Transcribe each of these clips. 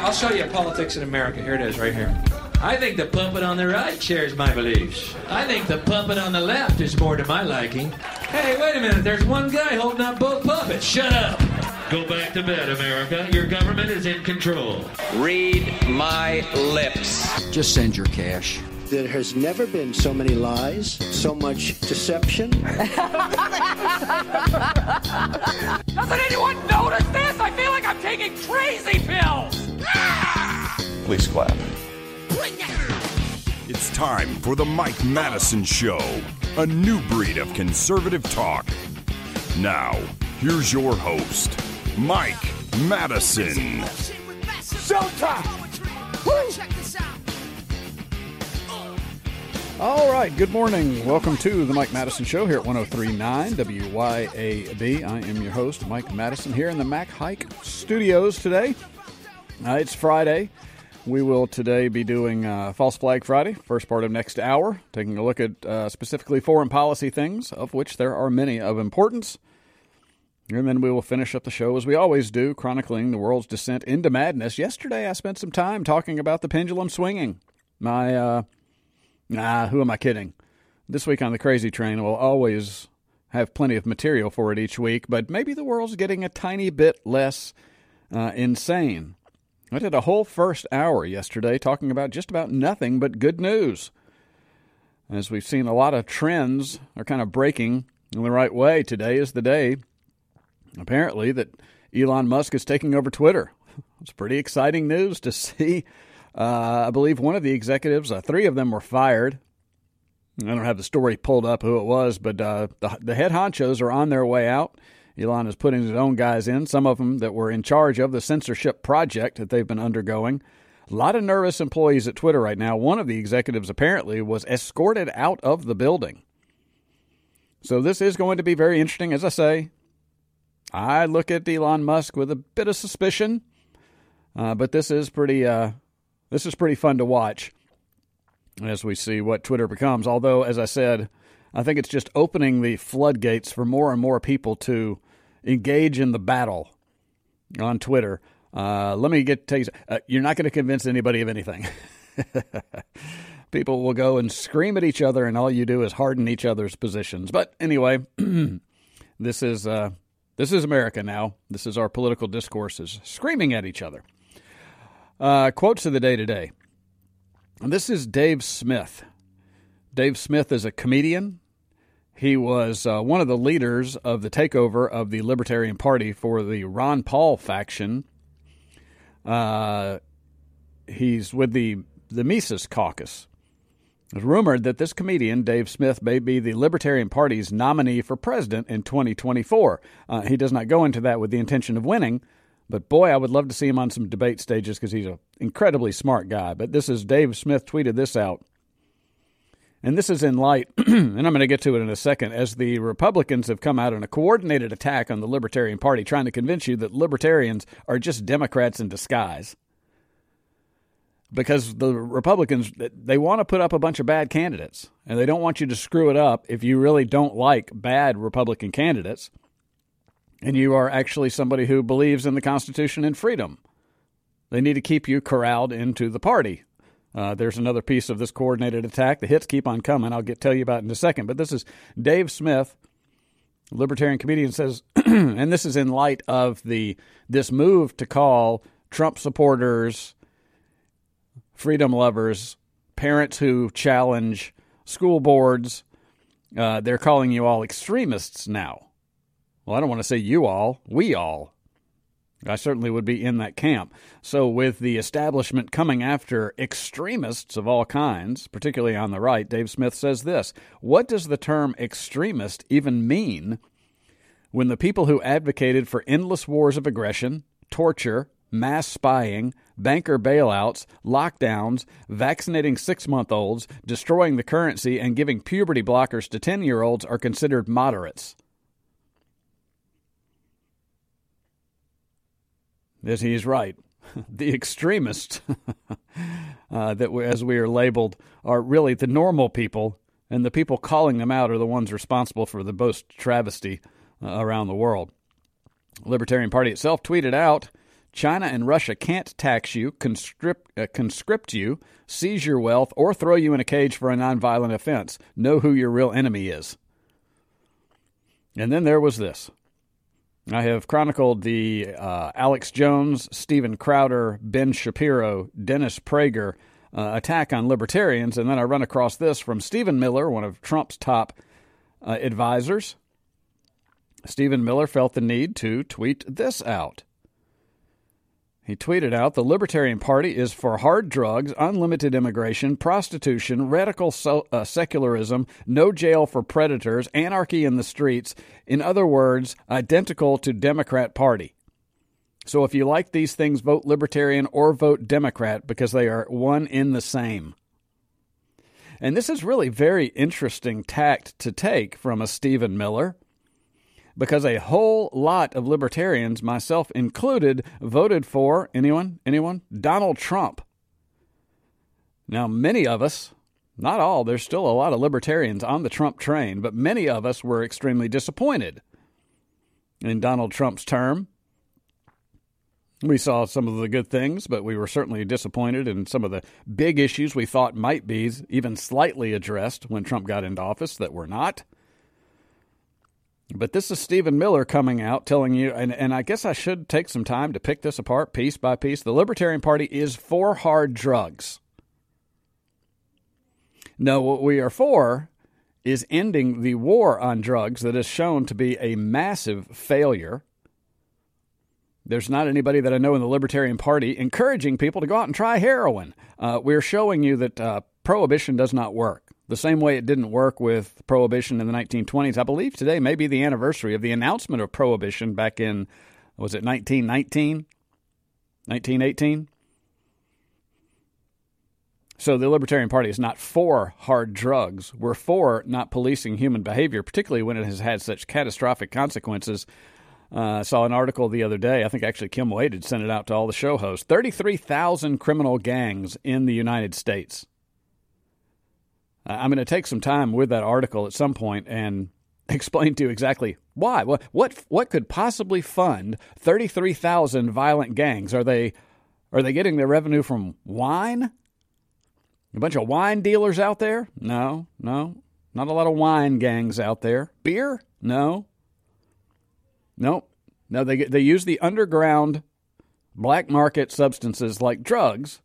I'll show you politics in America. Here it is, right here. I think the puppet on the right shares my beliefs. I think the puppet on the left is more to my liking. Hey, wait a minute. There's one guy holding up both puppets. Shut up. Go back to bed, America. Your government is in control. Read my lips. Just send your cash. There has never been so many lies, so much deception. Doesn't anyone notice this? I feel like I'm taking crazy pills. Please clap. It's time for the Mike Madison Show, a new breed of conservative talk. Now, here's your host, Mike Madison. Showtime! All right, good morning. Welcome to the Mike Madison Show here at 103.9 WYAB. I am your host, Mike Madison, here in the Mac Hike Studios today. It's Friday. We will today be doing False Flag Friday, first part of next hour, taking a look at specifically foreign policy things, of which there are many of importance. And then we will finish up the show, as we always do, chronicling the world's descent into madness. Yesterday, I spent some time talking about the pendulum swinging. Who am I kidding? This week on the Crazy Train, we'll always have plenty of material for it each week, but maybe the world's getting a tiny bit less insane. I did a whole first hour yesterday talking about just about nothing but good news. As we've seen, a lot of trends are kind of breaking in the right way. Today is the day, apparently, that Elon Musk is taking over Twitter. It's pretty exciting news to see. I believe one of the executives, 3 of them were fired. I don't have the story pulled up who it was, but the head honchos are on their way out. Elon is putting his own guys in, some of them that were in charge of the censorship project that they've been undergoing. A lot of nervous employees at Twitter right now. One of the executives apparently was escorted out of the building. So this is going to be very interesting. As I say, I look at Elon Musk with a bit of suspicion, but this is pretty fun to watch as we see what Twitter becomes. Although, as I said, I think it's just opening the floodgates for more and more people to engage in the battle on Twitter. Let me tell you, you're not going to convince anybody of anything. People will go and scream at each other, and all you do is harden each other's positions. But anyway, this is America now. This is our political discourses screaming at each other. Quotes of the day today. This is Dave Smith. Dave Smith is a comedian. He was one of the leaders of the takeover of the Libertarian Party for the Ron Paul faction. He's with the Mises Caucus. It's rumored that this comedian, Dave Smith, may be the Libertarian Party's nominee for president in 2024. He does not go into that with the intention of winning, but boy, I would love to see him on some debate stages because he's an incredibly smart guy. But this is Dave Smith tweeted this out. And this is in light, and I'm going to get to it in a second, as the Republicans have come out in a coordinated attack on the Libertarian Party, trying to convince you that libertarians are just Democrats in disguise. Because the Republicans, they want to put up a bunch of bad candidates, and they don't want you to screw it up if you really don't like bad Republican candidates, and you are actually somebody who believes in the Constitution and freedom. They need to keep you corralled into the party. There's another piece of this coordinated attack. The hits keep on coming. I'll tell you about it in a second. But this is Dave Smith, libertarian comedian, says, and this is in light of this move to call Trump supporters, freedom lovers, parents who challenge school boards. They're calling you all extremists now. Well, I don't want to say you all, we all. I certainly would be in that camp. So with the establishment coming after extremists of all kinds, particularly on the right, Dave Smith says this: what does the term extremist even mean when the people who advocated for endless wars of aggression, torture, mass spying, banker bailouts, lockdowns, vaccinating 6-month-olds, destroying the currency, and giving puberty blockers to 10-year-olds are considered moderates? Yes, he's right. The extremists, as we are labeled, are really the normal people, and the people calling them out are the ones responsible for the most travesty around the world. The Libertarian Party itself tweeted out China and Russia can't tax you, conscript you, seize your wealth, or throw you in a cage for a nonviolent offense. Know who your real enemy is. And then there was this. I have chronicled the Alex Jones, Steven Crowder, Ben Shapiro, Dennis Prager attack on libertarians, and then I run across this from Stephen Miller, one of Trump's top advisors. Stephen Miller felt the need to tweet this out. He tweeted out, the Libertarian Party is for hard drugs, unlimited immigration, prostitution, radical secularism, no jail for predators, anarchy in the streets. In other words, identical to Democrat Party. So if you like these things, vote Libertarian or vote Democrat because they are one in the same. And this is really very interesting tact to take from a Stephen Miller, because a whole lot of libertarians, myself included, voted for, anyone? Donald Trump. Now, many of us, not all, there's still a lot of libertarians on the Trump train, but many of us were extremely disappointed in Donald Trump's term. We saw some of the good things, but we were certainly disappointed in some of the big issues we thought might be even slightly addressed when Trump got into office that were not. But this is Stephen Miller coming out telling you, and I guess I should take some time to pick this apart piece by piece. The Libertarian Party is for hard drugs. No, what we are for is ending the war on drugs that is shown to be a massive failure. There's not anybody that I know in the Libertarian Party encouraging people to go out and try heroin. We're showing you that prohibition does not work. The same way it didn't work with Prohibition in the 1920s. I believe today may be the anniversary of the announcement of Prohibition back in, was it 1919? 1918? So the Libertarian Party is not for hard drugs. We're for not policing human behavior, particularly when it has had such catastrophic consequences. I saw an article the other day. I think actually Kim Wade had sent it out to all the show hosts. 33,000 criminal gangs in the United States. I'm going to take some time with that article at some point and explain to you exactly why. What could possibly fund 33,000 violent gangs? Are they getting their revenue from wine? A bunch of wine dealers out there? No, not a lot of wine gangs out there. Beer? No. They use the underground black market substances like drugs.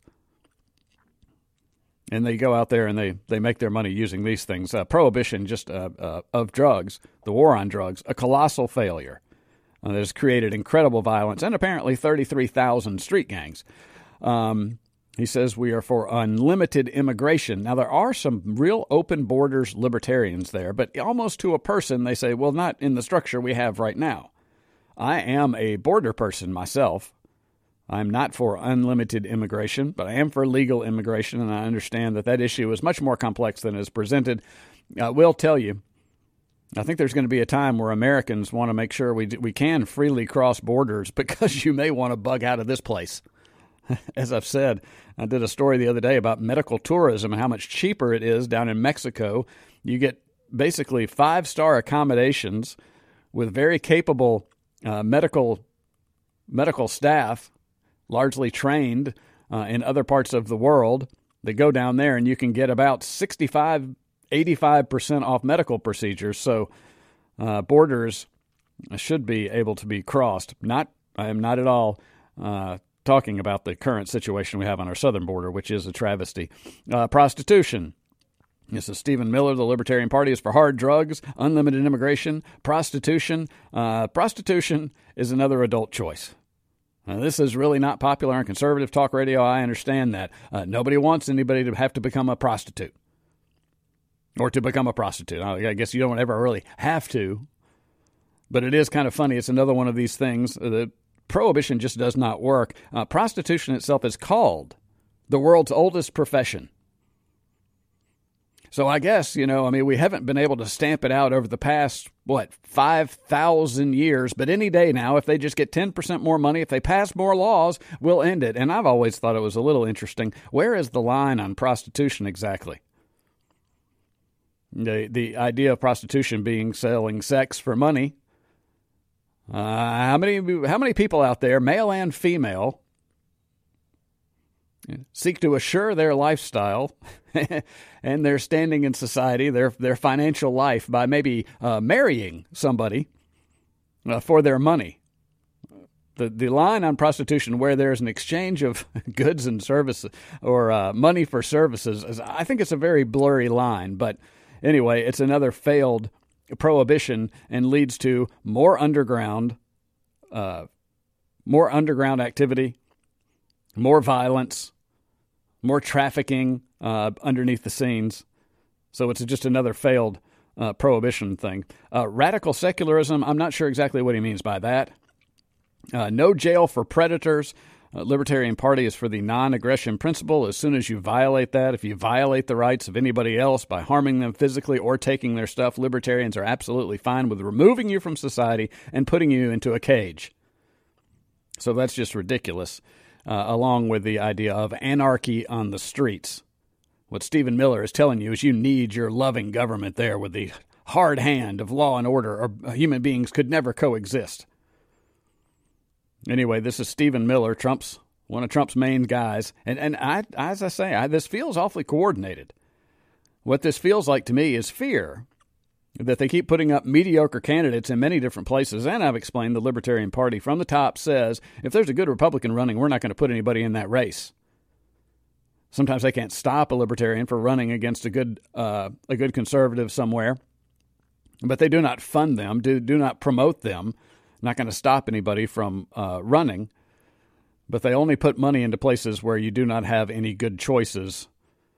And they go out there and they make their money using these things. Prohibition of drugs, the war on drugs, a colossal failure that has created incredible violence and apparently 33,000 street gangs. He says we are for unlimited immigration. Now, there are some real open borders libertarians there, but almost to a person they say, well, not in the structure we have right now. I am a border person myself. I'm not for unlimited immigration, but I am for legal immigration, and I understand that issue is much more complex than is presented. I will tell you, I think there's going to be a time where Americans want to make sure we can freely cross borders because you may want to bug out of this place. As I've said, I did a story the other day about medical tourism and how much cheaper it is down in Mexico. You get basically 5-star accommodations with very capable medical staff, largely trained in other parts of the world, that go down there and you can get about 85% off medical procedures. So borders should be able to be crossed. I am not at all talking about the current situation we have on our southern border, which is a travesty. Prostitution. This is Stephen Miller. The Libertarian Party is for hard drugs, unlimited immigration, prostitution. Prostitution is another adult choice. Now, this is really not popular on conservative talk radio. I understand that. Nobody wants anybody to have to become a prostitute or to become a prostitute. I guess you don't ever really have to, but it is kind of funny. It's another one of these things. The prohibition just does not work. Prostitution itself is called the world's oldest profession. So I guess, we haven't been able to stamp it out over the past, 5,000 years. But any day now, if they just get 10% more money, if they pass more laws, we'll end it. And I've always thought it was a little interesting. Where is the line on prostitution exactly? The idea of prostitution being selling sex for money. How many people out there, male and female, seek to assure their lifestyle and their standing in society, their financial life by maybe marrying somebody for their money? The line on prostitution where there's an exchange of goods and services or money for services, I think it's a very blurry line. But anyway, it's another failed prohibition and leads to more underground activity, more violence, more trafficking underneath the scenes. So it's just another failed prohibition thing. Radical secularism, I'm not sure exactly what he means by that. No jail for predators. Libertarian Party is for the non-aggression principle. As soon as you violate that, if you violate the rights of anybody else by harming them physically or taking their stuff, libertarians are absolutely fine with removing you from society and putting you into a cage. So that's just ridiculous, along with the idea of anarchy on the streets. What Stephen Miller is telling you is you need your loving government there with the hard hand of law and order, or human beings could never coexist. Anyway, this is Stephen Miller, one of Trump's main guys. And as I say, this feels awfully coordinated. What this feels like to me is fear that they keep putting up mediocre candidates in many different places. And I've explained the Libertarian Party from the top says, if there's a good Republican running, we're not going to put anybody in that race. Sometimes they can't stop a Libertarian for running against a good conservative somewhere. But they do not fund them, do not promote them. Not going to stop anybody from running, but they only put money into places where you do not have any good choices.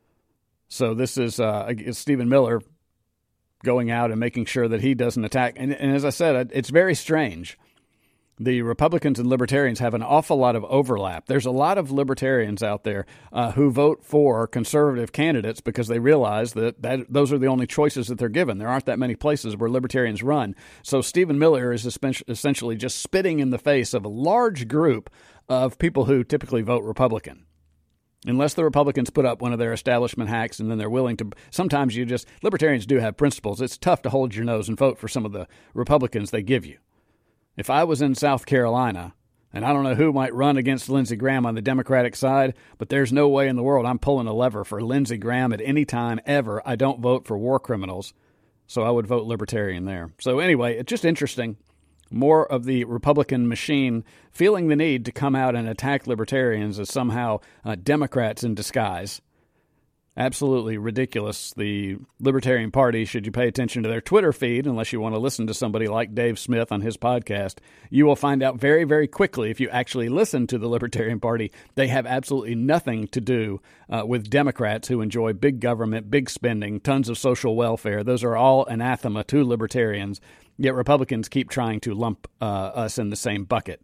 So this is Stephen Miller going out and making sure that he doesn't attack. And as I said, it's very strange. The Republicans and Libertarians have an awful lot of overlap. There's a lot of Libertarians out there who vote for conservative candidates because they realize that those are the only choices that they're given. There aren't that many places where Libertarians run. So Stephen Miller is essentially just spitting in the face of a large group of people who typically vote Republican. Unless the Republicans put up one of their establishment hacks and then they're willing to. Sometimes Libertarians do have principles. It's tough to hold your nose and vote for some of the Republicans they give you. If I was in South Carolina, and I don't know who might run against Lindsey Graham on the Democratic side, but there's no way in the world I'm pulling a lever for Lindsey Graham at any time ever. I don't vote for war criminals, so I would vote Libertarian there. So anyway, it's just interesting. More of the Republican machine feeling the need to come out and attack Libertarians as somehow Democrats in disguise. Absolutely ridiculous. The Libertarian Party, should you pay attention to their Twitter feed, unless you want to listen to somebody like Dave Smith on his podcast, you will find out very, very quickly if you actually listen to the Libertarian Party, they have absolutely nothing to do with Democrats who enjoy big government, big spending, tons of social welfare. Those are all anathema to Libertarians, yet Republicans keep trying to lump us in the same bucket.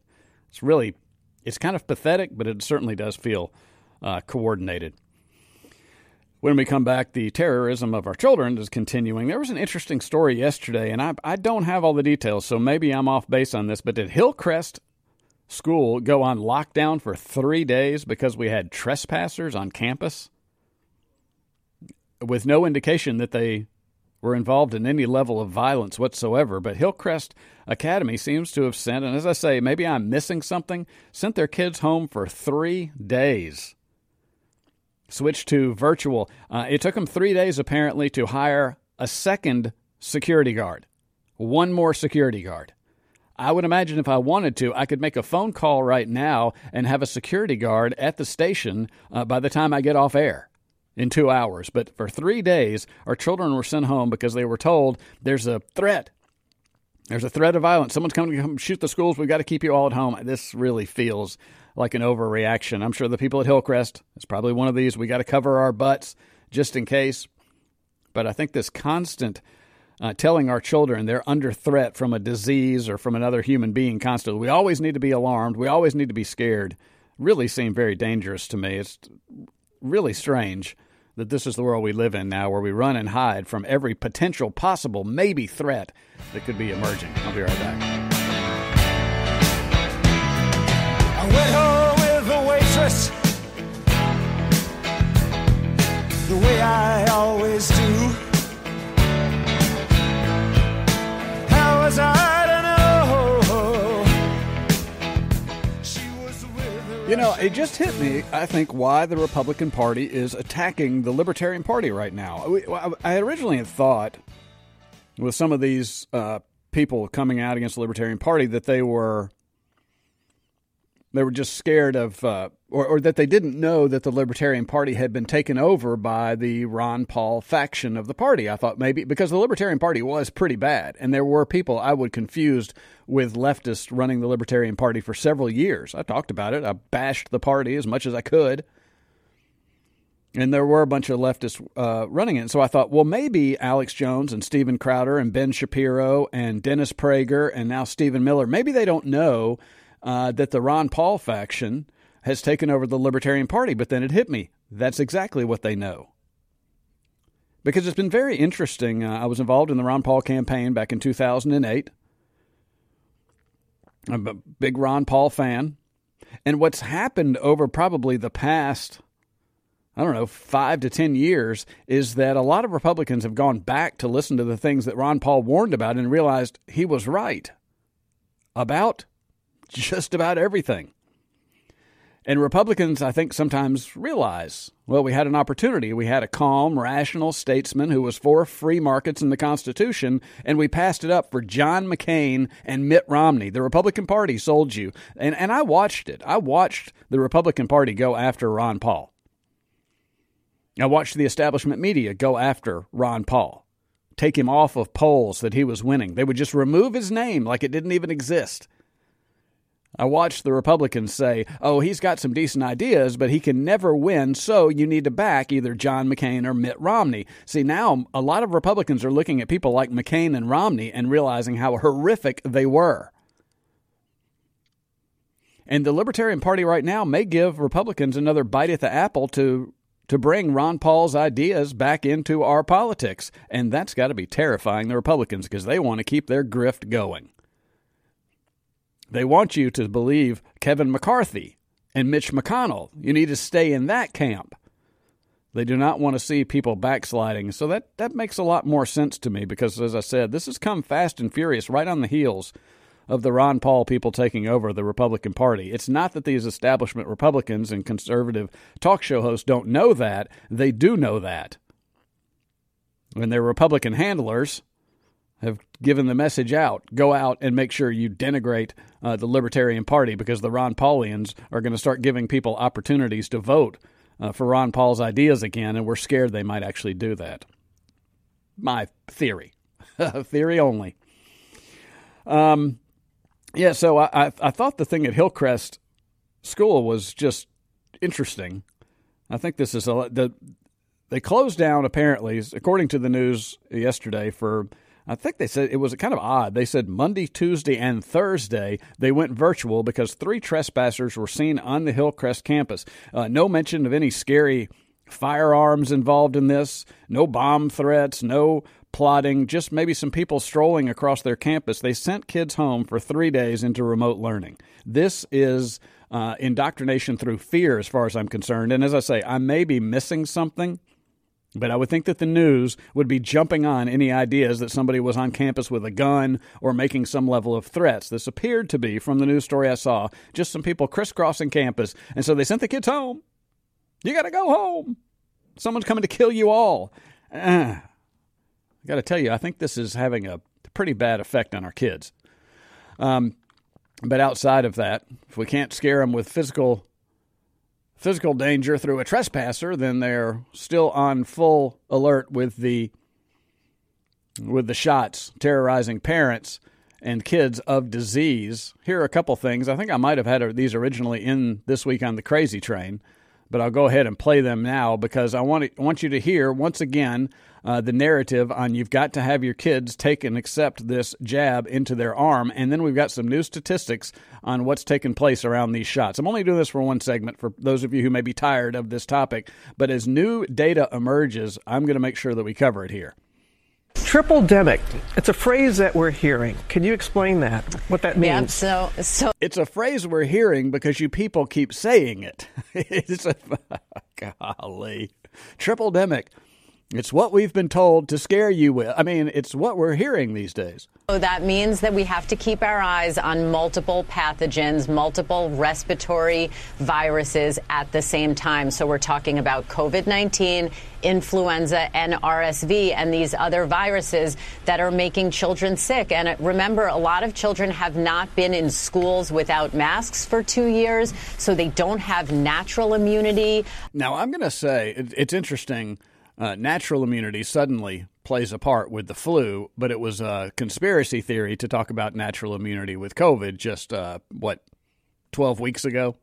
It's kind of pathetic, but it certainly does feel coordinated. When we come back, the terrorism of our children is continuing. There was an interesting story yesterday, and I don't have all the details, so maybe I'm off base on this, but did Hillcrest School go on lockdown for 3 days because we had trespassers on campus? With no indication that they were involved in any level of violence whatsoever, but Hillcrest Academy seems to have sent, and as I say, maybe I'm missing something, sent their kids home for 3 days. Switched to virtual. It took them 3 days, apparently, to hire a second security guard. One more security guard. I would imagine if I wanted to, I could make a phone call right now and have a security guard at the station by the time I get off air in 2 hours. But for 3 days, our children were sent home because they were told there's a threat. There's a threat of violence. Someone's coming to come shoot the schools. We've got to keep you all at home. This really feels like an overreaction. I'm sure the people at Hillcrest, it's probably one of these, we got to cover our butts just in case. But I think this constant telling our children they're under threat from a disease or from another human being constantly, we always need to be alarmed, we always need to be scared, really seem very dangerous to me. It's really strange that this is the world we live in now, where we run and hide from every potential possible maybe threat that could be emerging. I'll be right back. I went home with the waitress, the way I always do. How was I to know You know, it just hit me, I think, why the Republican Party is attacking the Libertarian Party right now. I originally had thought, with some of these people coming out against the Libertarian Party, that they were just scared of, or that they didn't know that the Libertarian Party had been taken over by the Ron Paul faction of the party. I thought maybe, because the Libertarian Party was pretty bad, and there were people I would confused with leftists running the Libertarian Party for several years. I talked about it. I bashed the party as much as I could. And there were a bunch of leftists running it. So I thought, well, maybe Alex Jones and Steven Crowder and Ben Shapiro and Dennis Prager and now Stephen Miller, maybe they don't know that the Ron Paul faction has taken over the Libertarian Party. But then it hit me. That's exactly what they know. Because it's been very interesting. I was involved in the Ron Paul campaign back in 2008. I'm a big Ron Paul fan. And what's happened over probably the past, 5 to 10 years, is that a lot of Republicans have gone back to listen to the things that Ron Paul warned about and realized he was right about just about everything. And Republicans, I think, sometimes realize, well, we had an opportunity. We had a calm, rational statesman who was for free markets in the Constitution, and we passed it up for John McCain and Mitt Romney. The Republican Party sold you. And I watched it. I watched the Republican Party go after Ron Paul. I watched the establishment media go after Ron Paul, take him off of polls that he was winning. They would just remove his name like it didn't even exist. I watched the Republicans say, oh, he's got some decent ideas, but he can never win, so you need to back either John McCain or Mitt Romney. See, now a lot of Republicans are looking at people like McCain and Romney and realizing how horrific they were. And the Libertarian Party right now may give Republicans another bite at the apple to bring Ron Paul's ideas back into our politics. And that's got to be terrifying the Republicans because they want to keep their grift going. They want you to believe Kevin McCarthy and Mitch McConnell. You need to stay in that camp. They do not want to see people backsliding. So that makes a lot more sense to me because, as I said, this has come fast and furious right on the heels of the Ron Paul people taking over the Republican Party. It's not that these establishment Republicans and conservative talk show hosts don't know that. They do know that. When their Republican handlers have given the message out, go out and make sure you denigrate the Libertarian Party because the Ron Paulians are going to start giving people opportunities to vote for Ron Paul's ideas again, and we're scared they might actually do that. My theory. Theory only. So I thought the thing at Hillcrest School was just interesting. I think this is they closed down, apparently, according to the news yesterday, for, I think they said it was kind of odd. They said Monday, Tuesday, and Thursday they went virtual because 3 trespassers were seen on the Hillcrest campus. No mention of any scary firearms involved in this, no bomb threats, no plotting, just maybe some people strolling across their campus. They sent kids home for 3 days into remote learning. This is indoctrination through fear as far as I'm concerned. And as I say, I may be missing something, but I would think that the news would be jumping on any ideas that somebody was on campus with a gun or making some level of threats. This appeared to be, from the news story I saw, just some people crisscrossing campus. And so they sent the kids home. You got to go home. Someone's coming to kill you all. I got to tell you, I think this is having a pretty bad effect on our kids. But outside of that, if we can't scare them with physical danger through a trespasser, then they're still on full alert with the shots terrorizing parents and kids of disease. Here are a couple things. I think I might have had these originally in This Week on the Crazy Train, but I'll go ahead and play them now because I want you to hear, once again, the narrative on you've got to have your kids take and accept this jab into their arm. And then we've got some new statistics on what's taken place around these shots. I'm only doing this for one segment for those of you who may be tired of this topic. But as new data emerges, I'm going to make sure that we cover it here. Triple-demic. It's a phrase that we're hearing. Can you explain that, what that means? Yeah, so it's a phrase we're hearing because you people keep saying it. Golly. Triple-demic. It's what we've been told to scare you with. I mean, it's what we're hearing these days. So that means that we have to keep our eyes on multiple pathogens, multiple respiratory viruses at the same time. So we're talking about COVID-19, influenza, and RSV, and these other viruses that are making children sick. And remember, a lot of children have not been in schools without masks for 2 years, so they don't have natural immunity. Now, I'm going to say it's interesting. Natural immunity suddenly plays a part with the flu, but it was a conspiracy theory to talk about natural immunity with COVID just, 12 weeks ago?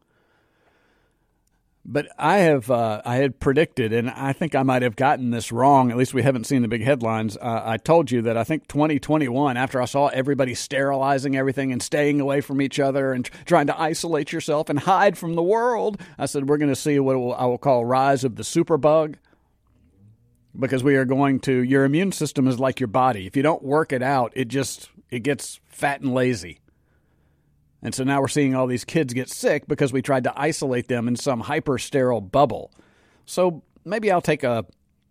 But I had predicted, and I think I might have gotten this wrong, at least we haven't seen the big headlines. I told you that I think 2021, after I saw everybody sterilizing everything and staying away from each other and trying to isolate yourself and hide from the world, I said we're going to see what I will call rise of the superbug. Because we are going to, your immune system is like your body. If you don't work it out, it gets fat and lazy. And so now we're seeing all these kids get sick because we tried to isolate them in some hyper-sterile bubble. So maybe I'll take a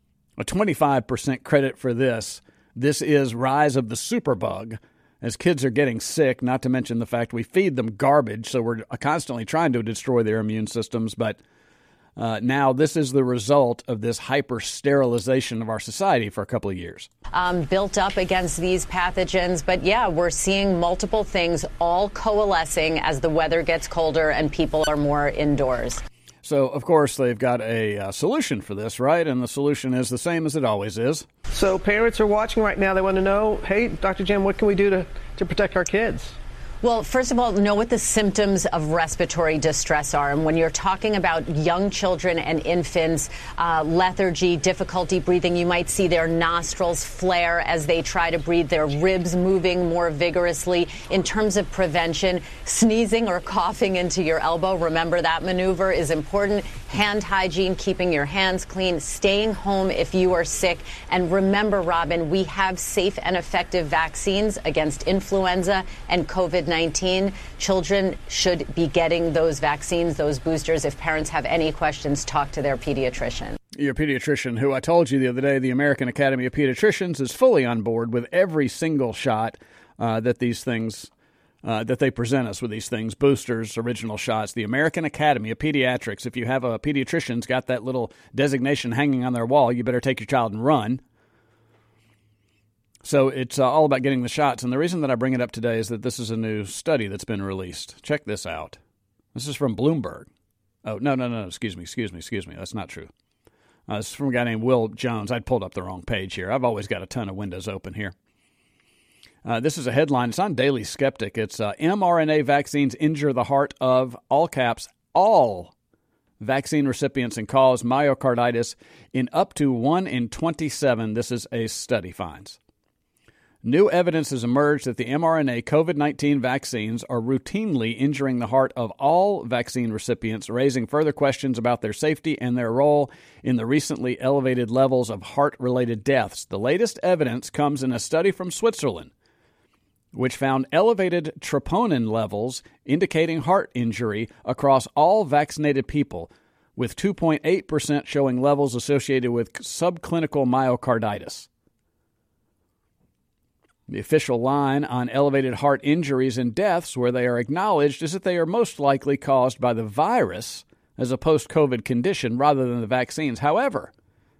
25% credit for this. This is rise of the superbug as kids are getting sick, not to mention the fact we feed them garbage, so we're constantly trying to destroy their immune systems, but now this is the result of this hyper-sterilization of our society for a couple of years. Built up against these pathogens. But, yeah, we're seeing multiple things all coalescing as the weather gets colder and people are more indoors. So, of course, they've got a solution for this, right? And the solution is the same as it always is. So parents are watching right now. They want to know, hey, Dr. Jim, what can we do to protect our kids? Well, first of all, know what the symptoms of respiratory distress are. And when you're talking about young children and infants, lethargy, difficulty breathing, you might see their nostrils flare as they try to breathe, their ribs moving more vigorously. In terms of prevention, sneezing or coughing into your elbow, remember that maneuver is important. Hand hygiene, keeping your hands clean, staying home if you are sick. And remember, Robin, we have safe and effective vaccines against influenza and COVID-19. Children should be getting those vaccines, those boosters. If parents have any questions, talk to their pediatrician. Your pediatrician, who I told you the other day, the American Academy of Pediatricians, is fully on board with every single shot that these things that they present us with, these things, boosters, original shots. The American Academy of Pediatrics, if you have a pediatrician's got that little designation hanging on their wall, you better take your child and run. So it's all about getting the shots. And the reason that I bring it up today is that this is a new study that's been released. Check this out. This is from Bloomberg. Oh, no. Excuse me. That's not true. This is from a guy named Will Jones. I'd pulled up the wrong page here. I've always got a ton of windows open here. This is a headline. It's on Daily Skeptic. It's mRNA vaccines injure the heart of, all caps, all vaccine recipients and cause myocarditis in up to 1 in 27. This is a study finds. New evidence has emerged that the mRNA COVID-19 vaccines are routinely injuring the heart of all vaccine recipients, raising further questions about their safety and their role in the recently elevated levels of heart-related deaths. The latest evidence comes in a study from Switzerland, which found elevated troponin levels indicating heart injury across all vaccinated people, with 2.8% showing levels associated with subclinical myocarditis. The official line on elevated heart injuries and deaths, where they are acknowledged, is that they are most likely caused by the virus as a post-COVID condition rather than the vaccines. However,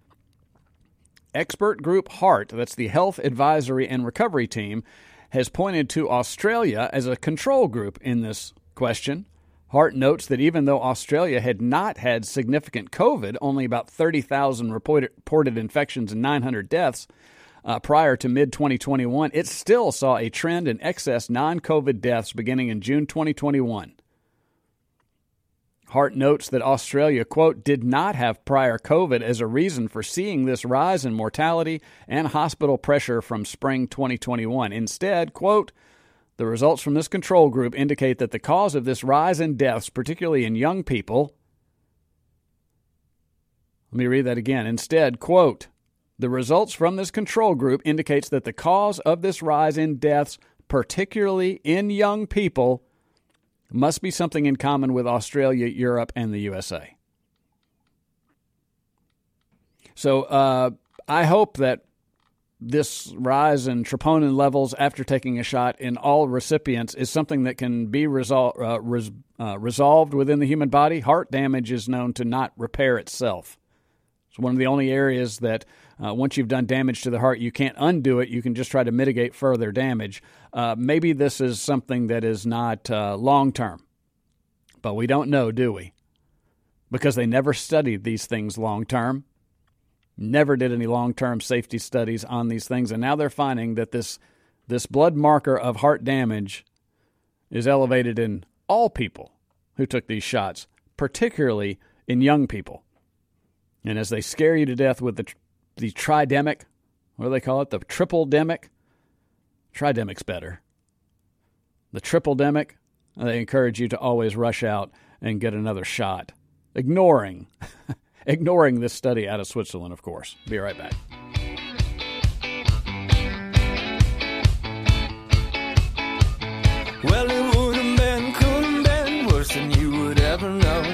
Expert Group Heart, that's the Health Advisory and Recovery Team, has pointed to Australia as a control group in this question. Hart notes that even though Australia had not had significant COVID, only about 30,000 reported infections and 900 deaths prior to mid-2021, it still saw a trend in excess non-COVID deaths beginning in June 2021. Hart notes that Australia, quote, did not have prior COVID as a reason for seeing this rise in mortality and hospital pressure from spring 2021. Instead, quote, the results from this control group indicate that the cause of this rise in deaths, particularly in young people, let me read that again. Instead, quote, the results from this control group indicates that the cause of this rise in deaths, particularly in young people, must be something in common with Australia, Europe, and the USA. So I hope that this rise in troponin levels after taking a shot in all recipients is something that can be resolved within the human body. Heart damage is known to not repair itself. It's one of the only areas that once you've done damage to the heart, you can't undo it. You can just try to mitigate further damage. Maybe this is something that is not long-term, but we don't know, do we? Because they never studied these things long-term. Never did any long-term safety studies on these things, and now they're finding that this blood marker of heart damage is elevated in all people who took these shots, particularly in young people. And as they scare you to death with the tridemic, what do they call it? The triple-demic? Tridemic's better. The triple-demic, they encourage you to always rush out and get another shot, ignoring this study out of Switzerland, of course. Be right back. Well, it would have been, could have been worse than you would ever know.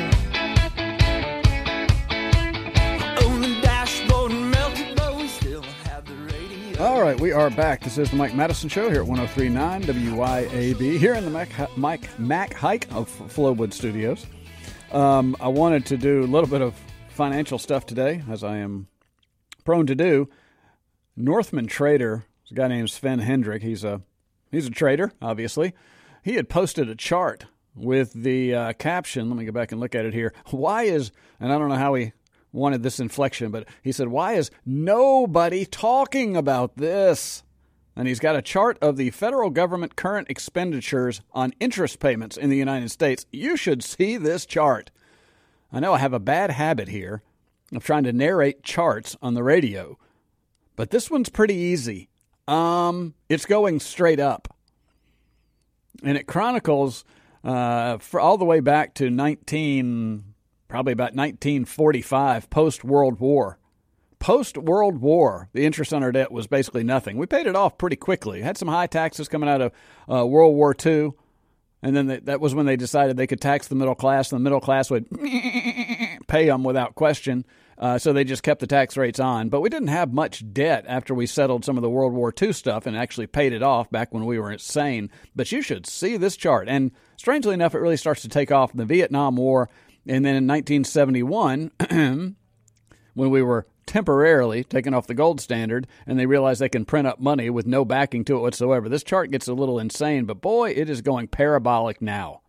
On the dashboard melted, but we still have the radio. All right, we are back. This is the Mike Madison Show here at 103.9 WYAB, here in the Mac Hike of Flowwood Studios. I wanted to do a little bit of financial stuff today, as I am prone to do. Northman Trader, a guy named Sven Hendrick. He's a trader, obviously. He had posted a chart with the caption. Let me go back and look at it here. Why is, and I don't know how he wanted this inflection, but he said, why is nobody talking about this? And he's got a chart of the federal government current expenditures on interest payments in the United States. You should see this chart. I know I have a bad habit here of trying to narrate charts on the radio, but this one's pretty easy. It's going straight up. And it chronicles for all the way back to probably about 1945, post-World War. Post-World War, the interest on our debt was basically nothing. We paid it off pretty quickly. Had some high taxes coming out of World War II. And then that was when they decided they could tax the middle class, and the middle class would pay them without question. So they just kept the tax rates on. But we didn't have much debt after we settled some of the World War II stuff and actually paid it off back when we were insane. But you should see this chart. And strangely enough, it really starts to take off in the Vietnam War. And then in 1971, when we were temporarily taken off the gold standard, and they realize they can print up money with no backing to it whatsoever. This chart gets a little insane, but boy, it is going parabolic now.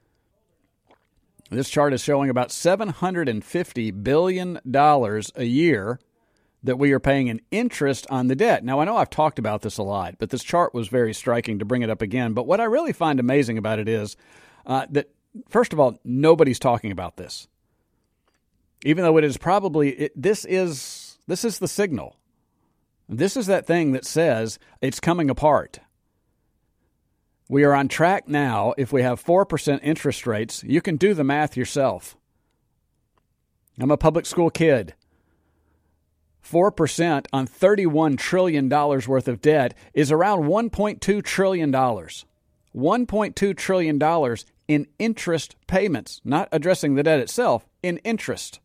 This chart is showing about $750 billion a year that we are paying in interest on the debt. Now, I know I've talked about this a lot, but this chart was very striking to bring it up again. But what I really find amazing about it is that, first of all, nobody's talking about this. Even though it is probably, this is the signal. This is that thing that says it's coming apart. We are on track now. If we have 4% interest rates, you can do the math yourself. I'm a public school kid. 4% on $31 trillion worth of debt is around $1.2 trillion. $1.2 trillion in interest payments, not addressing the debt itself, in interest.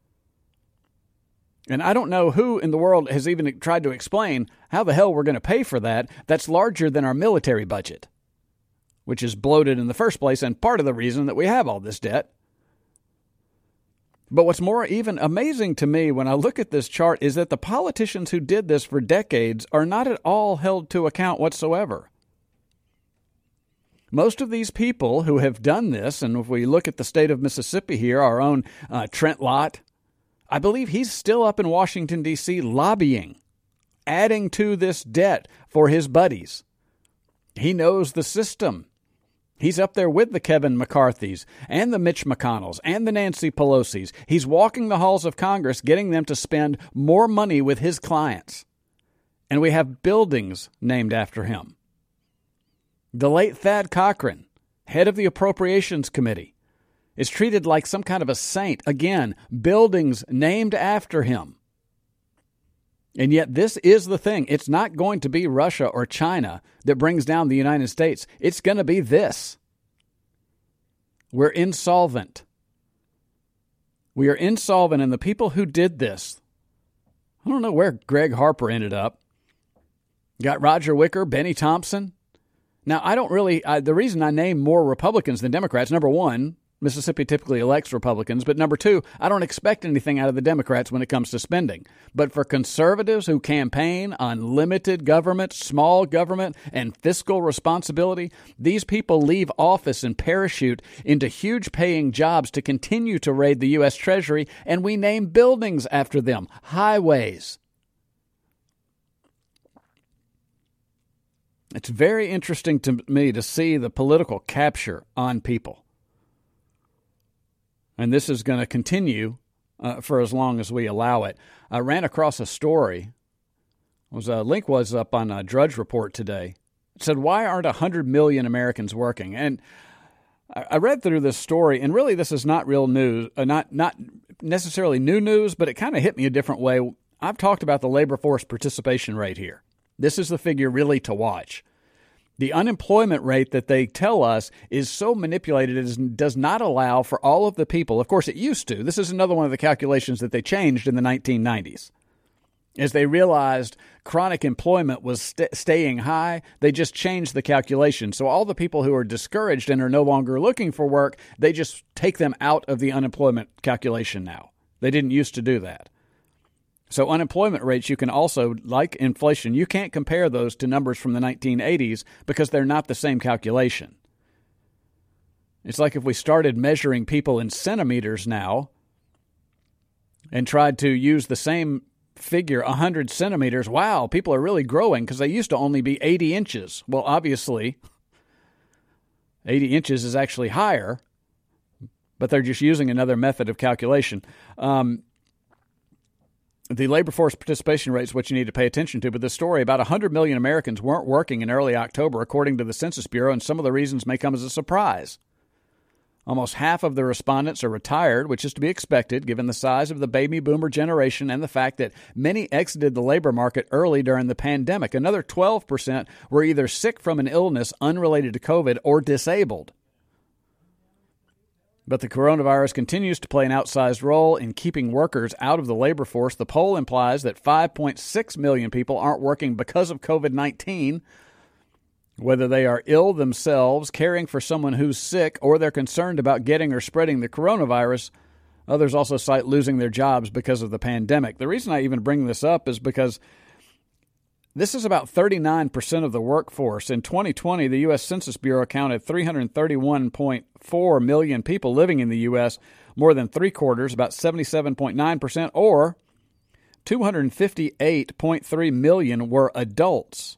And I don't know who in the world has even tried to explain how the hell we're going to pay for that. That's larger than our military budget, which is bloated in the first place and part of the reason that we have all this debt. But what's more even amazing to me when I look at this chart is that the politicians who did this for decades are not at all held to account whatsoever. Most of these people who have done this, and if we look at the state of Mississippi here, our own Trent Lott, I believe he's still up in Washington, D.C. lobbying, adding to this debt for his buddies. He knows the system. He's up there with the Kevin McCarthys and the Mitch McConnells and the Nancy Pelosi's. He's walking the halls of Congress, getting them to spend more money with his clients. And we have buildings named after him. The late Thad Cochran, head of the Appropriations Committee, is treated like some kind of a saint. Again, buildings named after him. And yet this is the thing. It's not going to be Russia or China that brings down the United States. It's going to be this. We're insolvent. We are insolvent, and the people who did this I don't know where Greg Harper ended up. Got Roger Wicker, Benny Thompson. Now, I don't really, the reason I name more Republicans than Democrats, number one, Mississippi typically elects Republicans, but number two, I don't expect anything out of the Democrats when it comes to spending. But for conservatives who campaign on limited government, small government, and fiscal responsibility, these people leave office and parachute into huge paying jobs to continue to raid the U.S. Treasury, and we name buildings after them, highways. It's very interesting to me to see the political capture on people. And this is going to continue for as long as we allow it. I ran across a story. Link was up on a Drudge Report today. It said, why aren't 100 million Americans working? And I read through this story, and really this is not real news, not necessarily new news, but it kind of hit me a different way. I've talked about the labor force participation rate here. This is the figure really to watch. The unemployment rate that they tell us is so manipulated it does not allow for all of the people. Of course, it used to. This is another one of the calculations that they changed in the 1990s. As they realized chronic employment was staying high, they just changed the calculation. So all the people who are discouraged and are no longer looking for work, they just take them out of the unemployment calculation now. They didn't used to do that. So unemployment rates, you can also, like inflation, you can't compare those to numbers from the 1980s because they're not the same calculation. It's like if we started measuring people in centimeters now and tried to use the same figure, 100 centimeters. Wow, people are really growing because they used to only be 80 inches. Well, obviously, 80 inches is actually higher, but they're just using another method of calculation. The labor force participation rate is what you need to pay attention to, but the story, about 100 million Americans weren't working in early October, according to the Census Bureau, and some of the reasons may come as a surprise. Almost half of the respondents are retired, which is to be expected given the size of the baby boomer generation and the fact that many exited the labor market early during the pandemic. Another 12% were either sick from an illness unrelated to COVID or disabled. But the coronavirus continues to play an outsized role in keeping workers out of the labor force. The poll implies that 5.6 million people aren't working because of COVID-19, whether they are ill themselves, caring for someone who's sick, or they're concerned about getting or spreading the coronavirus. Others also cite losing their jobs because of the pandemic. The reason I even bring this up is because this is about 39% of the workforce. In 2020, the U.S. Census Bureau counted 331.4 million people living in the U.S., more than three-quarters, about 77.9%, or 258.3 million were adults.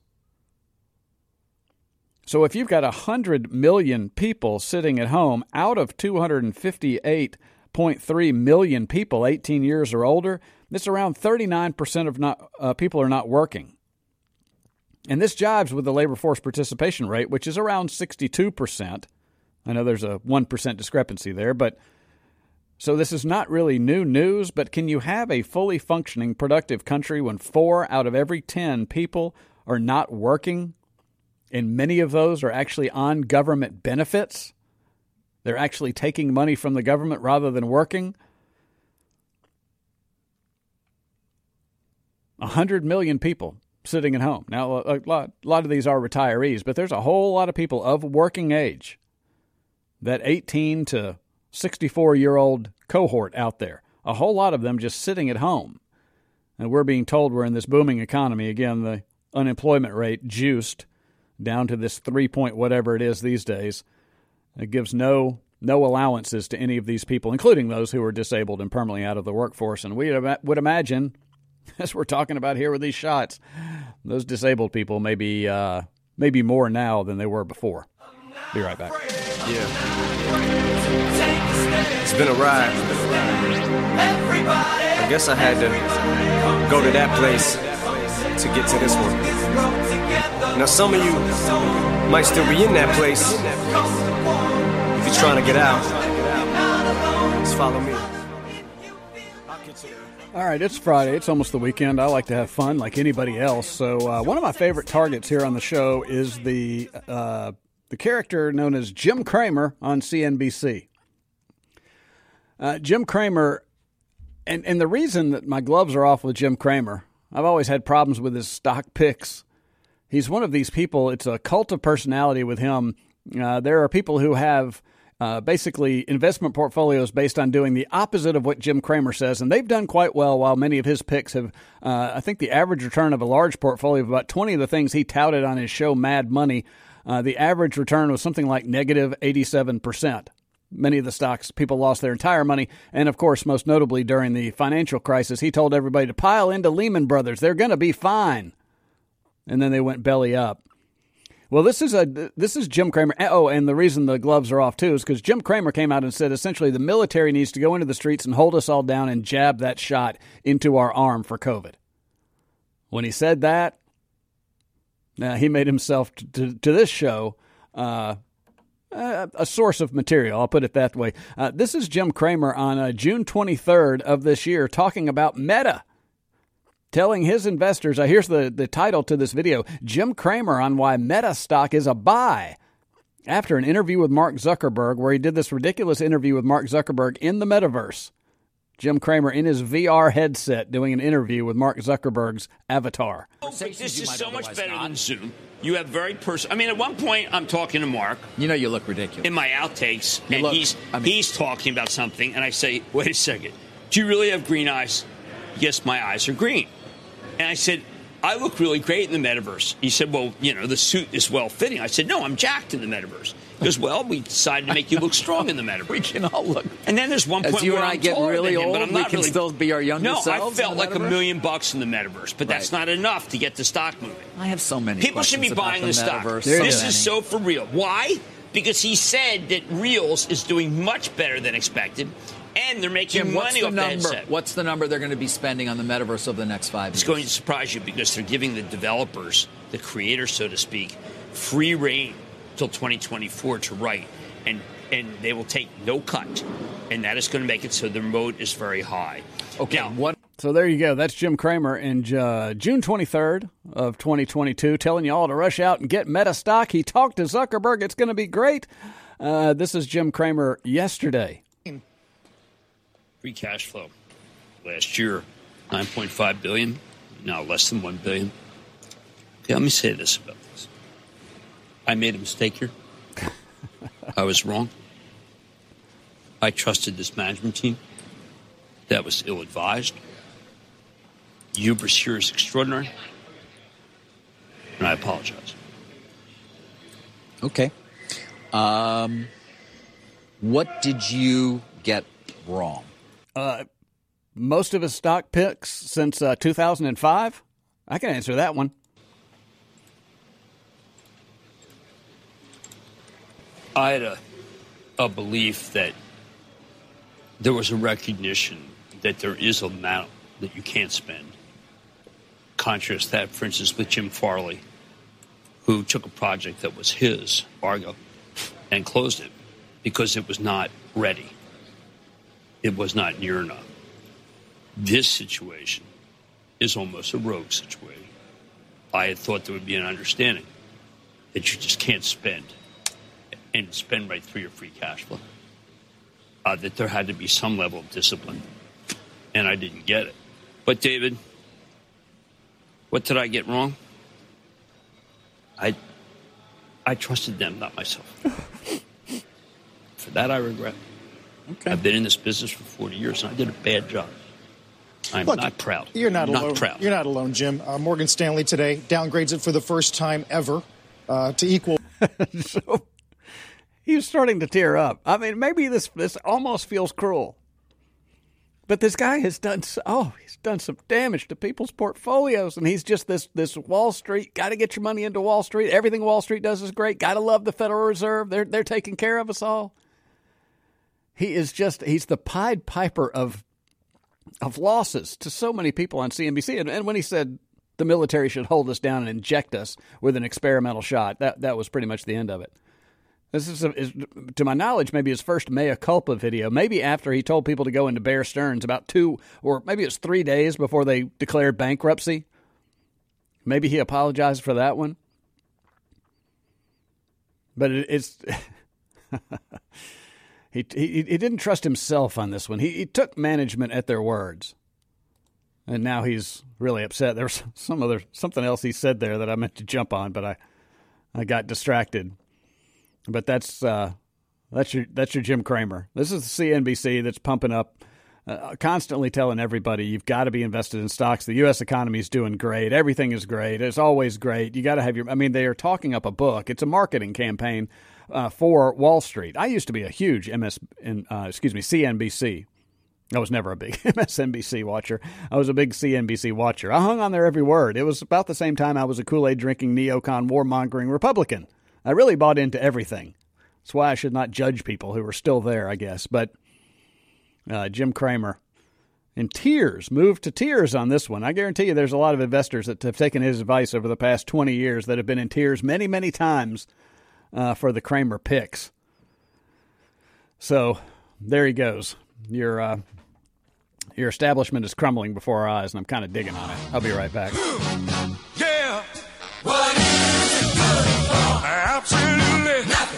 So if you've got 100 million people sitting at home out of 258.3 million people 18 years or older, that's around 39% of people are not working. And this jives with the labor force participation rate, which is around 62%. I know there's a 1% discrepancy there, but so this is not really new news, but can you have a fully functioning, productive country when 4 out of every 10 people are not working, and many of those are actually on government benefits? They're actually taking money from the government rather than working. 100 million people sitting at home. Now, a lot of these are retirees, but there's a whole lot of people of working age, that 18 to 64-year-old cohort out there, a whole lot of them just sitting at home. And we're being told we're in this booming economy. Again, the unemployment rate juiced down to this 3 point whatever it is these days. It gives no allowances to any of these people, including those who are disabled and permanently out of the workforce. And we would imagine, as we're talking about here with these shots, those disabled people may be more now than they were before. Be right back. Yeah. It's been a ride. I guess I had to go to that place to get to this one. Now some of you might still be in that place. If you're trying to get out, just follow me. All right, it's Friday. It's almost the weekend. I like to have fun like anybody else. So one of my favorite targets here on the show is the character known as Jim Cramer on CNBC. Jim Cramer And the reason that my gloves are off with Jim Cramer, I've always had problems with his stock picks. He's one of these people, it's a cult of personality with him. There are people who have basically investment portfolios based on doing the opposite of what Jim Cramer says, and they've done quite well, while many of his picks have, I think the average return of a large portfolio of about 20 of the things he touted on his show Mad Money, the average return was something like negative 87%. Many of the stocks, people lost their entire money, and of course, most notably during the financial crisis, he told everybody to pile into Lehman Brothers. They're going to be fine. And then they went belly up. Well, this is Jim Cramer. Oh, and the reason the gloves are off, too, is because Jim Cramer came out and said, essentially, the military needs to go into the streets and hold us all down and jab that shot into our arm for COVID. When he said that, he made himself, to this show, a source of material. I'll put it that way. This is Jim Cramer on June 23rd of this year talking about Meta. Telling his investors, here's the title to this video, Jim Cramer on why Meta stock is a buy. After an interview with Mark Zuckerberg, where he did this ridiculous interview with Mark Zuckerberg in the metaverse. Jim Cramer in his VR headset doing an interview with Mark Zuckerberg's avatar. This is so much better than Zoom. You have very personal. I mean, at one point, I'm talking to Mark. You know, you look ridiculous in my outtakes, and he's talking about something, and I say, "Wait a second, do you really have green eyes?" "Yes, my eyes are green." And I said, "I look really great in the metaverse." He said, "Well, you know, the suit is well fitting." I said, "No, I'm jacked in the metaverse." He goes, "Well, we decided to make you look strong in the metaverse." We can all look. And then there's one point as you where and I I'm get really old, but I'm we not can really, still be our younger selves. No, I felt like $1 million in the metaverse, but that's not enough to get the stock moving. I have so many. People should be buying the stock. This is so for real. Why? Because he said that Reels is doing much better than expected. And they're making money off the headset. What's the number they're going to be spending on the metaverse over the next 5 years? It's going to surprise you because they're giving the developers, the creators, so to speak, free reign till 2024 to write. And they will take no cut. And that is going to make it so the moat is very high. Okay, now, so there you go. That's Jim Cramer in June 23rd of 2022 telling you all to rush out and get Meta stock. He talked to Zuckerberg. It's going to be great. This is Jim Cramer yesterday. Free cash flow last year, $9.5 billion, now less than $1 billion. Okay, let me say this about this. I made a mistake here. I was wrong. I trusted this management team. That was ill-advised. Hubris here is extraordinary. And I apologize. Okay. What did you get wrong? Most of his stock picks since 2005? I can answer that one. I had a belief that there was a recognition that there is an amount that you can't spend. Contrast that, for instance, with Jim Farley, who took a project that was his, Argo, and closed it because it was not ready. It was not near enough. This situation is almost a rogue situation. I had thought there would be an understanding that you just can't spend and spend right through your free cash flow. That there had to be some level of discipline, and I didn't get it. But, David, what did I get wrong? I trusted them, not myself. For that, I regret. Okay. I've been in this business for 40 years, and I did a bad job. I'm not proud. You're not alone. Proud. You're not alone, Jim. Morgan Stanley today downgrades it for the first time ever to equal. So he was starting to tear up. I mean, maybe this almost feels cruel. But this guy has done some damage to people's portfolios, and he's just this Wall Street, got to get your money into Wall Street. Everything Wall Street does is great. Got to love the Federal Reserve. They're taking care of us all. He's the Pied Piper of losses to so many people on CNBC. And when he said the military should hold us down and inject us with an experimental shot, that was pretty much the end of it. This is, to my knowledge, maybe his first mea culpa video, maybe after he told people to go into Bear Stearns about 2 or maybe it was 3 days before they declared bankruptcy. Maybe he apologized for that one. But it's... He didn't trust himself on this one. He took management at their words. And now he's really upset. There was something else he said there that I meant to jump on, but I got distracted. But that's your Jim Cramer. This is the CNBC that's pumping up, constantly telling everybody you've got to be invested in stocks. The U.S. economy is doing great. Everything is great. It's always great. You got to have they are talking up a book. It's a marketing campaign for Wall Street. I used to be a huge CNBC. I was never a big MSNBC watcher. I was a big CNBC watcher. I hung on there every word. It was about the same time I was a Kool-Aid drinking, neocon, warmongering Republican. I really bought into everything. That's why I should not judge people who are still there, I guess. But Jim Cramer, in tears, moved to tears on this one. I guarantee you there's a lot of investors that have taken his advice over the past 20 years that have been in tears many, many times for the Cramer picks. So there he goes. Your establishment is crumbling before our eyes, and I'm kind of digging on it. I'll be right back. Yeah. What is it good for? Absolutely nothing.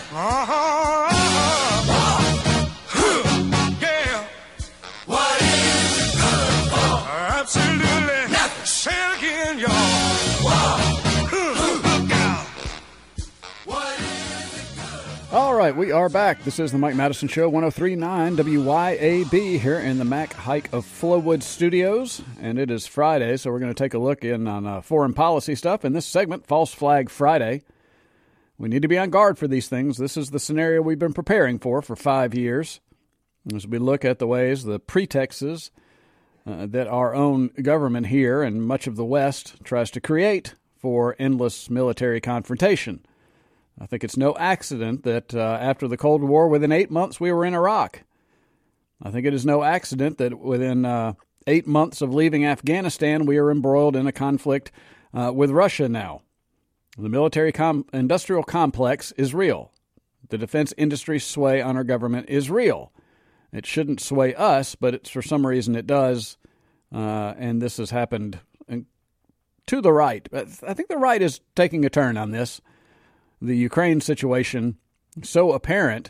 Yeah. What is it good for? Absolutely nothing. Say it again, y'all. Look out. What is it good for? All right, we are back. This is the Mike Madison Show, 103.9 WYAB here in the Mac Haik of Flowood Studios. And it is Friday, so we're going to take a look in on foreign policy stuff. In this segment, False Flag Friday. We need to be on guard for these things. This is the scenario we've been preparing for 5 years. As we look at the ways, the pretexts that our own government here and much of the West tries to create for endless military confrontation. I think it's no accident that after the Cold War, within 8 months, we were in Iraq. I think it is no accident that within 8 months of leaving Afghanistan, we are embroiled in a conflict with Russia now. The military-industrial complex is real. The defense industry's sway on our government is real. It shouldn't sway us, but for some reason it does, and this has happened to the right. I think the right is taking a turn on this. The Ukraine situation so apparent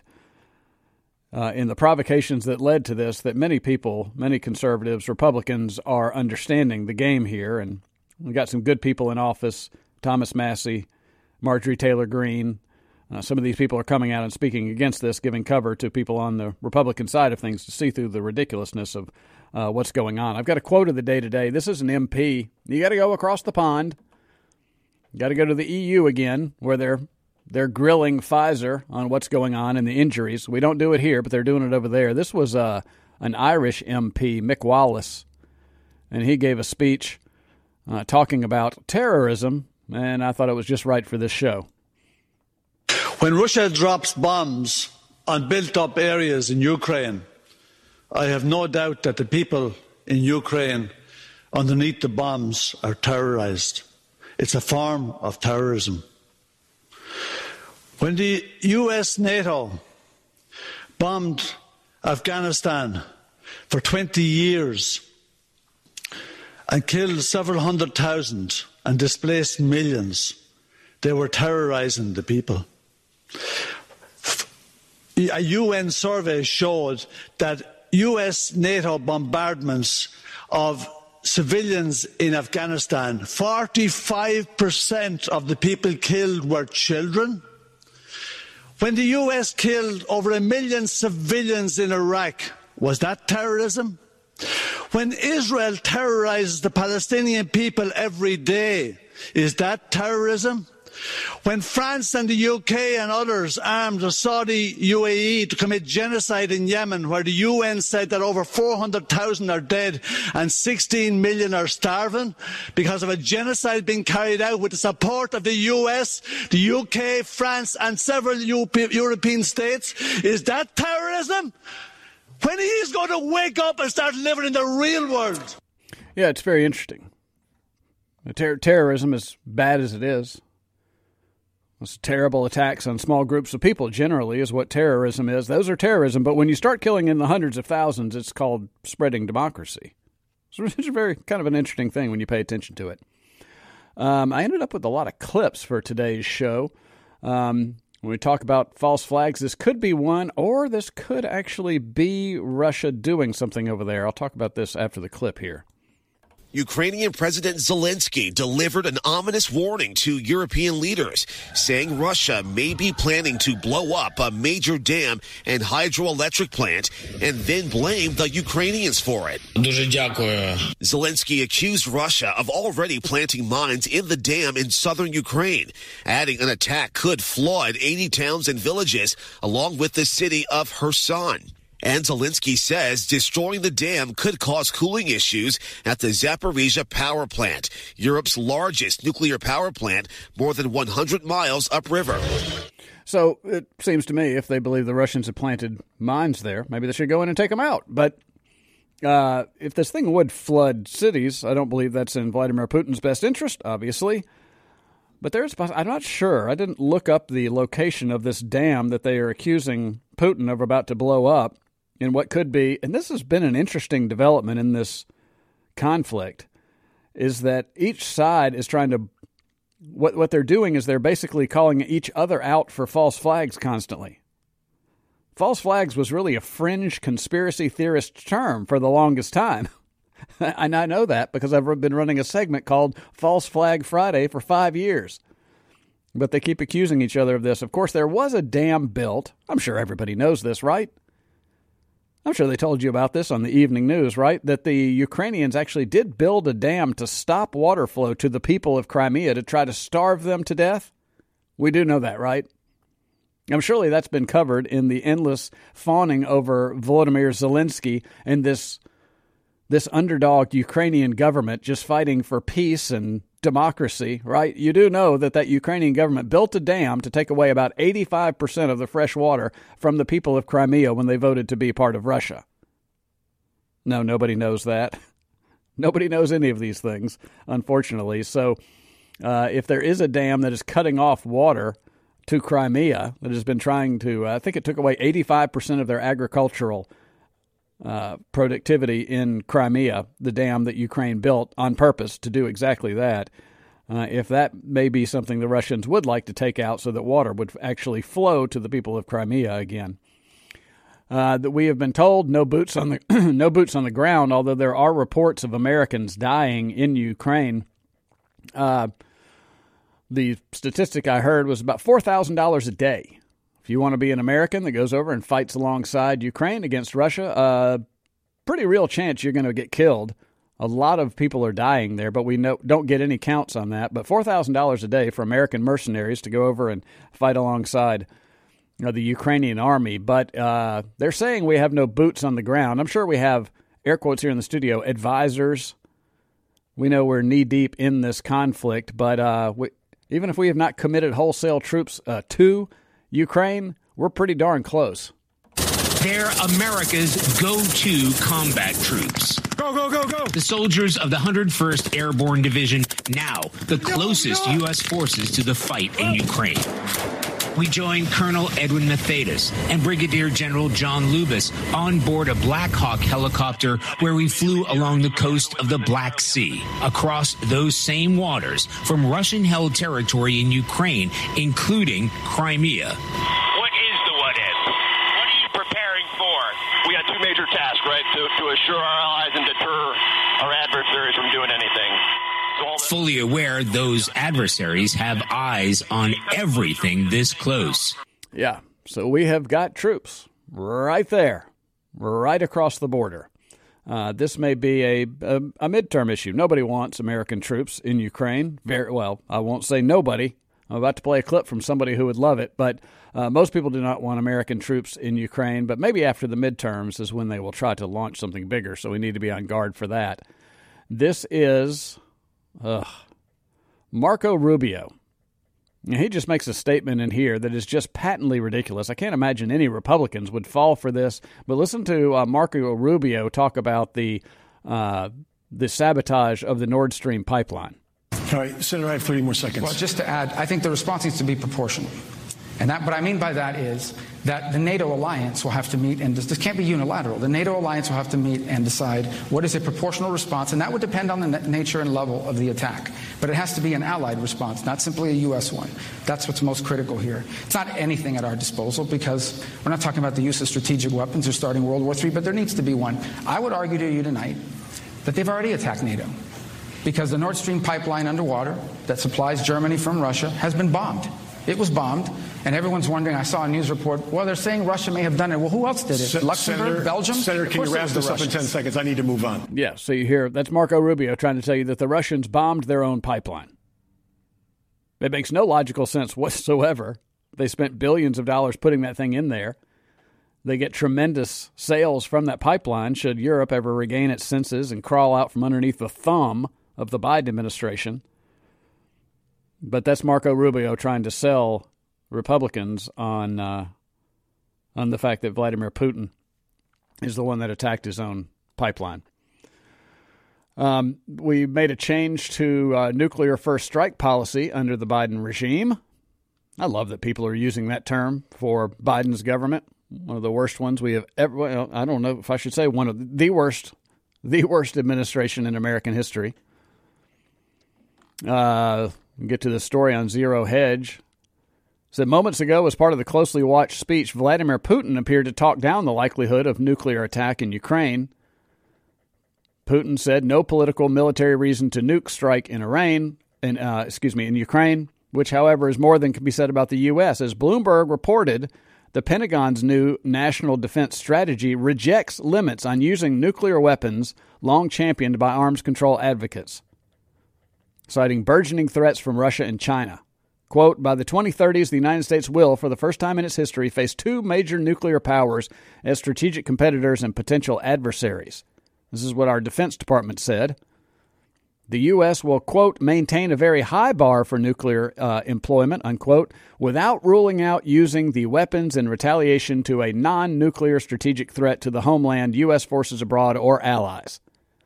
in the provocations that led to this that many people, many conservatives, Republicans are understanding the game here. And we got some good people in office, Thomas Massie, Marjorie Taylor Greene. Some of these people are coming out and speaking against this, giving cover to people on the Republican side of things to see through the ridiculousness of what's going on. I've got a quote of the day today. This is an MP. You got to go across the pond. You got to go to the EU again, where they're grilling Pfizer on what's going on and the injuries. We don't do it here, but they're doing it over there. This was an Irish MP, Mick Wallace, and he gave a speech talking about terrorism, and I thought it was just right for this show. When Russia drops bombs on built-up areas in Ukraine, I have no doubt that the people in Ukraine underneath the bombs are terrorized. It's a form of terrorism. When the US, NATO bombed Afghanistan for 20 years and killed several 100,000 and displaced millions, they were terrorizing the people. A UN survey showed that US, NATO bombardments of civilians in Afghanistan, 45% of the people killed were children. When the US killed over 1 million civilians in Iraq, was that terrorism? When Israel terrorizes the Palestinian people every day, is that terrorism? When France and the UK and others armed the Saudi UAE to commit genocide in Yemen, where the UN said that over 400,000 are dead and 16 million are starving because of a genocide being carried out with the support of the US, the UK, France and several European states, is that terrorism? When he's going to wake up and start living in the real world? Yeah, it's very interesting. Terrorism, as bad as it is, it's terrible attacks on small groups of people generally is what terrorism is. Those are terrorism. But when you start killing in the hundreds of thousands, it's called spreading democracy. So it's a very kind of an interesting thing when you pay attention to it. I ended up with a lot of clips for today's show. One When we talk about false flags, this could be one, or this could actually be Russia doing something over there. I'll talk about this after the clip here. Ukrainian President Zelensky delivered an ominous warning to European leaders, saying Russia may be planning to blow up a major dam and hydroelectric plant and then blame the Ukrainians for it. Zelensky accused Russia of already planting mines in the dam in southern Ukraine, adding an attack could flood 80 towns and villages along with the city of Kherson. And Zelensky says destroying the dam could cause cooling issues at the Zaporizhzhia power plant, Europe's largest nuclear power plant, more than 100 miles upriver. So it seems to me if they believe the Russians have planted mines there, maybe they should go in and take them out. But if this thing would flood cities, I don't believe that's in Vladimir Putin's best interest, obviously. But I'm not sure. I didn't look up the location of this dam that they are accusing Putin of about to blow up. In what could be, and this has been an interesting development in this conflict, is that each side is trying to, what they're doing is they're basically calling each other out for false flags constantly. False flags was really a fringe conspiracy theorist term for the longest time. And I know that because I've been running a segment called False Flag Friday for 5 years. But they keep accusing each other of this. Of course, there was a dam built. I'm sure everybody knows this, right? I'm sure they told you about this on the evening news, right? That the Ukrainians actually did build a dam to stop water flow to the people of Crimea to try to starve them to death. We do know that, right? I'm surely that's been covered in the endless fawning over Volodymyr Zelensky and this underdog Ukrainian government just fighting for peace and democracy, right? You do know that Ukrainian government built a dam to take away about 85% of the fresh water from the people of Crimea when they voted to be part of Russia. No, nobody knows that. Nobody knows any of these things, unfortunately. So if there is a dam that is cutting off water to Crimea that has been trying to, I think it took away 85% of their agricultural productivity in Crimea, the dam that Ukraine built on purpose to do exactly that. If that may be something the Russians would like to take out so that water would actually flow to the people of Crimea again. That we have been told no boots on the ground, although there are reports of Americans dying in Ukraine. The statistic I heard was about $4,000 a day. If you want to be an American that goes over and fights alongside Ukraine against Russia, pretty real chance you're going to get killed. A lot of people are dying there, but we don't get any counts on that. But $4,000 a day for American mercenaries to go over and fight alongside the Ukrainian army. But they're saying we have no boots on the ground. I'm sure we have, air quotes here in the studio, advisors. We know we're knee-deep in this conflict, but even if we have not committed wholesale troops to Ukraine, we're pretty darn close. They're America's go-to combat troops. Go, go, go, go. The soldiers of the 101st Airborne Division, now the closest U.S. forces to the fight in Ukraine. We joined Colonel Edwin Mathaidis and Brigadier General John Lubis on board a Black Hawk helicopter where we flew along the coast of the Black Sea, across those same waters from Russian-held territory in Ukraine, including Crimea. What is the what-if? What are you preparing for? We got two major tasks, right? To assure our allies and deter our adversaries from doing anything. Fully aware those adversaries have eyes on everything this close. Yeah, so we have got troops right there, right across the border. This may be a midterm issue. Nobody wants American troops in Ukraine. Very well, I won't say nobody. I'm about to play a clip from somebody who would love it, but most people do not want American troops in Ukraine. But maybe after the midterms is when they will try to launch something bigger, so we need to be on guard for that. This is Marco Rubio. Now, he just makes a statement in here that is just patently ridiculous. I can't imagine any Republicans would fall for this. But listen to Marco Rubio talk about the sabotage of the Nord Stream pipeline. All right, Senator, I have 30 more seconds. Well, just to add, I think the response needs to be proportional. And what I mean by that is that the NATO alliance will have to meet, and this can't be unilateral. The NATO alliance will have to meet and decide what is a proportional response, and that would depend on the nature and level of the attack. But it has to be an allied response, not simply a U.S. one. That's what's most critical here. It's not anything at our disposal because we're not talking about the use of strategic weapons or starting World War III, but there needs to be one. I would argue to you tonight that they've already attacked NATO because the Nord Stream pipeline underwater that supplies Germany from Russia has been bombed. It was bombed, and everyone's wondering, I saw a news report, well, they're saying Russia may have done it. Well, who else did it? Luxembourg, Belgium? Senator, can you wrap this up in 10 seconds? I need to move on. Yeah, so you hear, that's Marco Rubio trying to tell you that the Russians bombed their own pipeline. It makes no logical sense whatsoever. They spent billions of dollars putting that thing in there. They get tremendous sales from that pipeline should Europe ever regain its senses and crawl out from underneath the thumb of the Biden administration. But that's Marco Rubio trying to sell Republicans on the fact that Vladimir Putin is the one that attacked his own pipeline. We made a change to nuclear first strike policy under the Biden regime. I love that people are using that term for Biden's government. One of the worst ones we have ever, well, I don't know if I should say one of the worst administration in American history. Get to the story on Zero Hedge. Said moments ago, as part of the closely watched speech, Vladimir Putin appeared to talk down the likelihood of nuclear attack in Ukraine. Putin said no political military reason to nuke strike in Ukraine, which, however, is more than can be said about the U.S. As Bloomberg reported, the Pentagon's new national defense strategy rejects limits on using nuclear weapons long championed by arms control advocates, citing burgeoning threats from Russia and China. Quote, by the 2030s, the United States will, for the first time in its history, face two major nuclear powers as strategic competitors and potential adversaries. This is what our Defense Department said. The U.S. will, quote, maintain a very high bar for nuclear employment, unquote, without ruling out using the weapons in retaliation to a non-nuclear strategic threat to the homeland, U.S. forces abroad, or allies.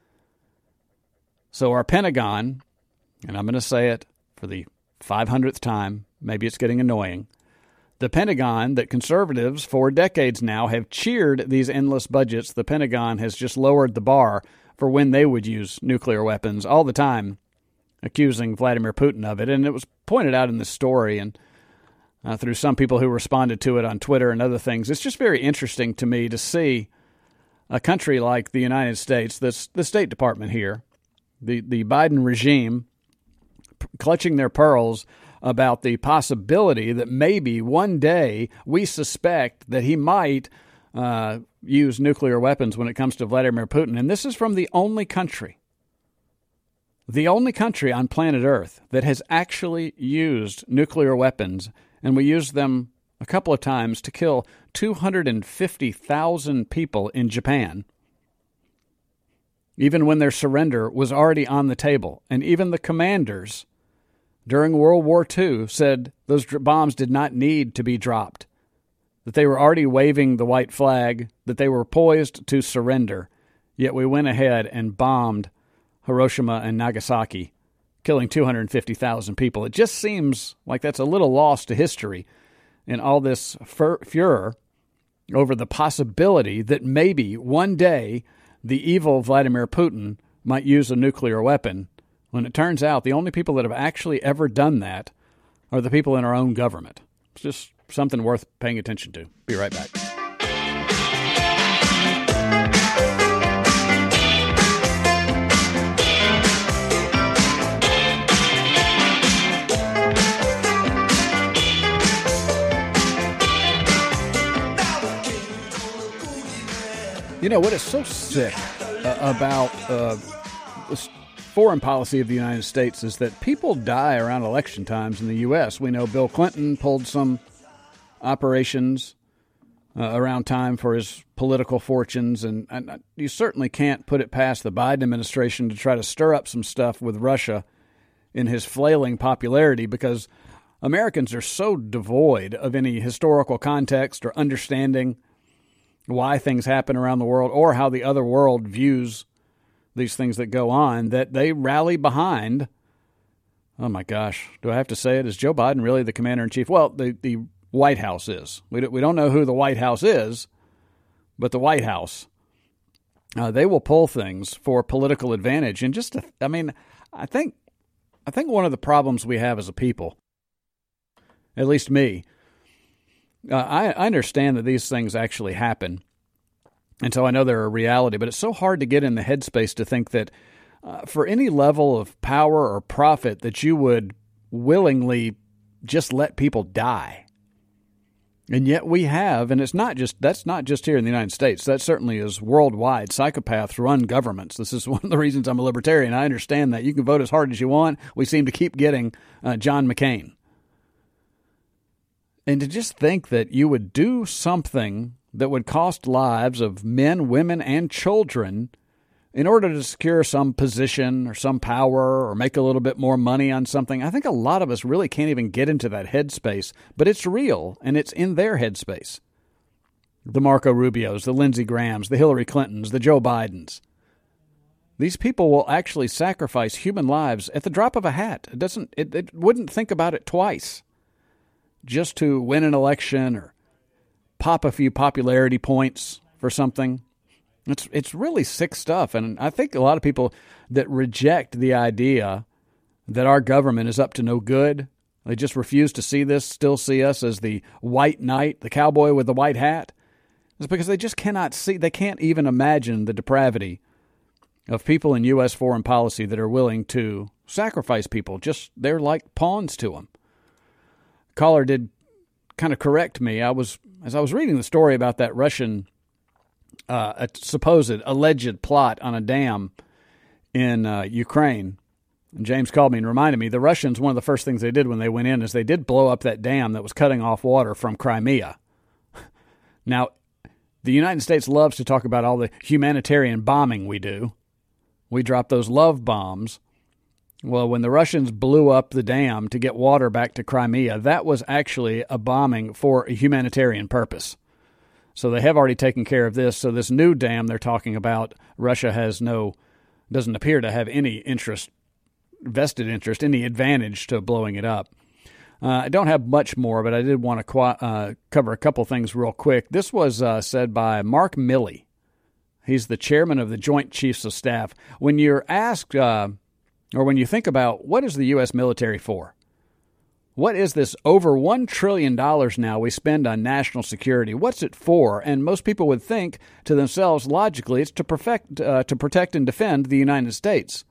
So our Pentagon, and I'm going to say it for the 500th time, maybe it's getting annoying, the Pentagon that conservatives for decades now have cheered these endless budgets, the Pentagon has just lowered the bar for when they would use nuclear weapons all the time, accusing Vladimir Putin of it. And it was pointed out in this story and through some people who responded to it on Twitter and other things. It's just very interesting to me to see a country like the United States, the State Department here, the Biden regime, clutching their pearls about the possibility that maybe one day we suspect that he might use nuclear weapons when it comes to Vladimir Putin. And this is from the only country on planet Earth that has actually used nuclear weapons, and we used them a couple of times to kill 250,000 people in Japan, even when their surrender was already on the table. And even the commanders during World War II said those bombs did not need to be dropped, that they were already waving the white flag, that they were poised to surrender. Yet we went ahead and bombed Hiroshima and Nagasaki, killing 250,000 people. It just seems like that's a little lost to history in all this furor over the possibility that maybe one day the evil Vladimir Putin might use a nuclear weapon, when it turns out the only people that have actually ever done that are the people in our own government. It's just something worth paying attention to. Be right back. You know what is so sick about this foreign policy of the United States is that people die around election times in the U.S. We know Bill Clinton pulled some operations around time for his political fortunes, and you certainly can't put it past the Biden administration to try to stir up some stuff with Russia in his flailing popularity, because Americans are so devoid of any historical context or understanding why things happen around the world or how the other world views these things that go on, that they rally behind. Oh my gosh, do I have to say it? Is Joe Biden really the commander-in-chief? Well, the White House is. We don't know who the White House is, but the White House, they will pull things for political advantage. And I think one of the problems we have as a people, at least me, I understand that these things actually happen, and so I know they're a reality, but it's so hard to get in the headspace to think that for any level of power or profit that you would willingly just let people die. And yet we have, and that's not just here in the United States. That certainly is worldwide. Psychopaths run governments. This is one of the reasons I'm a libertarian. I understand that. You can vote as hard as you want. We seem to keep getting John McCain. And to just think that you would do something that would cost lives of men, women, and children in order to secure some position or some power or make a little bit more money on something, I think a lot of us really can't even get into that headspace. But it's real, and it's in their headspace. The Marco Rubios, the Lindsey Grahams, the Hillary Clintons, the Joe Bidens. These people will actually sacrifice human lives at the drop of a hat. It wouldn't think about it twice just to win an election or pop a few popularity points for something. It's really sick stuff, and I think a lot of people that reject the idea that our government is up to no good, they just refuse to see this, still see us as the white knight, the cowboy with the white hat, is because they just cannot see, they can't even imagine the depravity of people in U.S. foreign policy that are willing to sacrifice people. Just, they're like pawns to them. Caller did kind of correct me. As I was reading the story about that Russian a supposed alleged plot on a dam in Ukraine. And James called me and reminded me the Russians, one of the first things they did when they went in is they did blow up that dam that was cutting off water from Crimea. Now, the United States loves to talk about all the humanitarian bombing we do. We drop those love bombs. Well, when the Russians blew up the dam to get water back to Crimea, that was actually a bombing for a humanitarian purpose. So they have already taken care of this. So this new dam they're talking about, Russia doesn't appear to have any vested interest, any advantage to blowing it up. I don't have much more, but I did want to cover a couple things real quick. This was said by Mark Milley. He's the chairman of the Joint Chiefs of Staff. When you're asked, or when you think about what is the U.S. military for? What is this over $1 trillion now we spend on national security? What's it for? And most people would think to themselves, logically, it's to protect and defend the United States.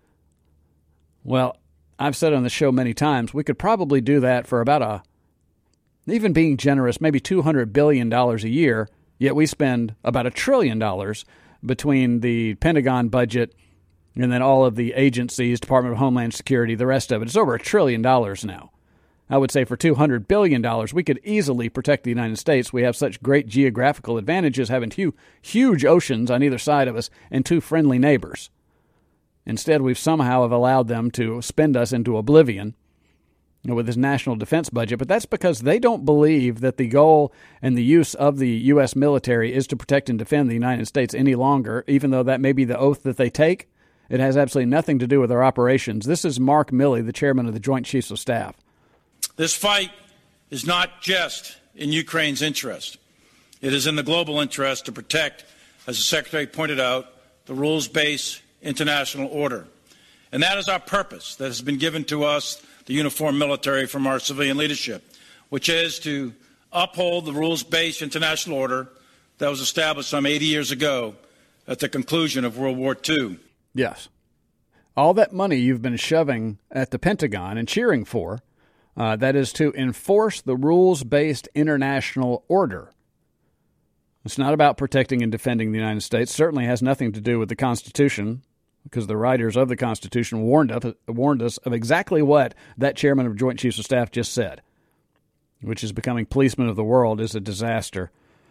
Well, I've said on the show many times, we could probably do that for about even being generous, maybe $200 billion a year, yet we spend about $1 trillion between the Pentagon budget and then all of the agencies, Department of Homeland Security, the rest of it. It's over $1 trillion now. I would say for $200 billion, we could easily protect the United States. We have such great geographical advantages, having huge oceans on either side of us and two friendly neighbors. Instead, we've somehow have allowed them to spend us into oblivion with this national defense budget. But that's because they don't believe that the goal and the use of the U.S. military is to protect and defend the United States any longer, even though that may be the oath that they take. It has absolutely nothing to do with our operations. This is Mark Milley, the chairman of the Joint Chiefs of Staff. This fight is not just in Ukraine's interest. It is in the global interest to protect, as the Secretary pointed out, the rules-based international order. And that is our purpose that has been given to us, the uniformed military, from our civilian leadership, which is to uphold the rules-based international order that was established some 80 years ago at the conclusion of World War II. Yes. All that money you've been shoving at the Pentagon and cheering for, that is to enforce the rules-based international order. It's not about protecting and defending the United States. It certainly has nothing to do with the Constitution, because the writers of the Constitution warned us of exactly what that chairman of Joint Chiefs of Staff just said, which is becoming policeman of the world is a disaster.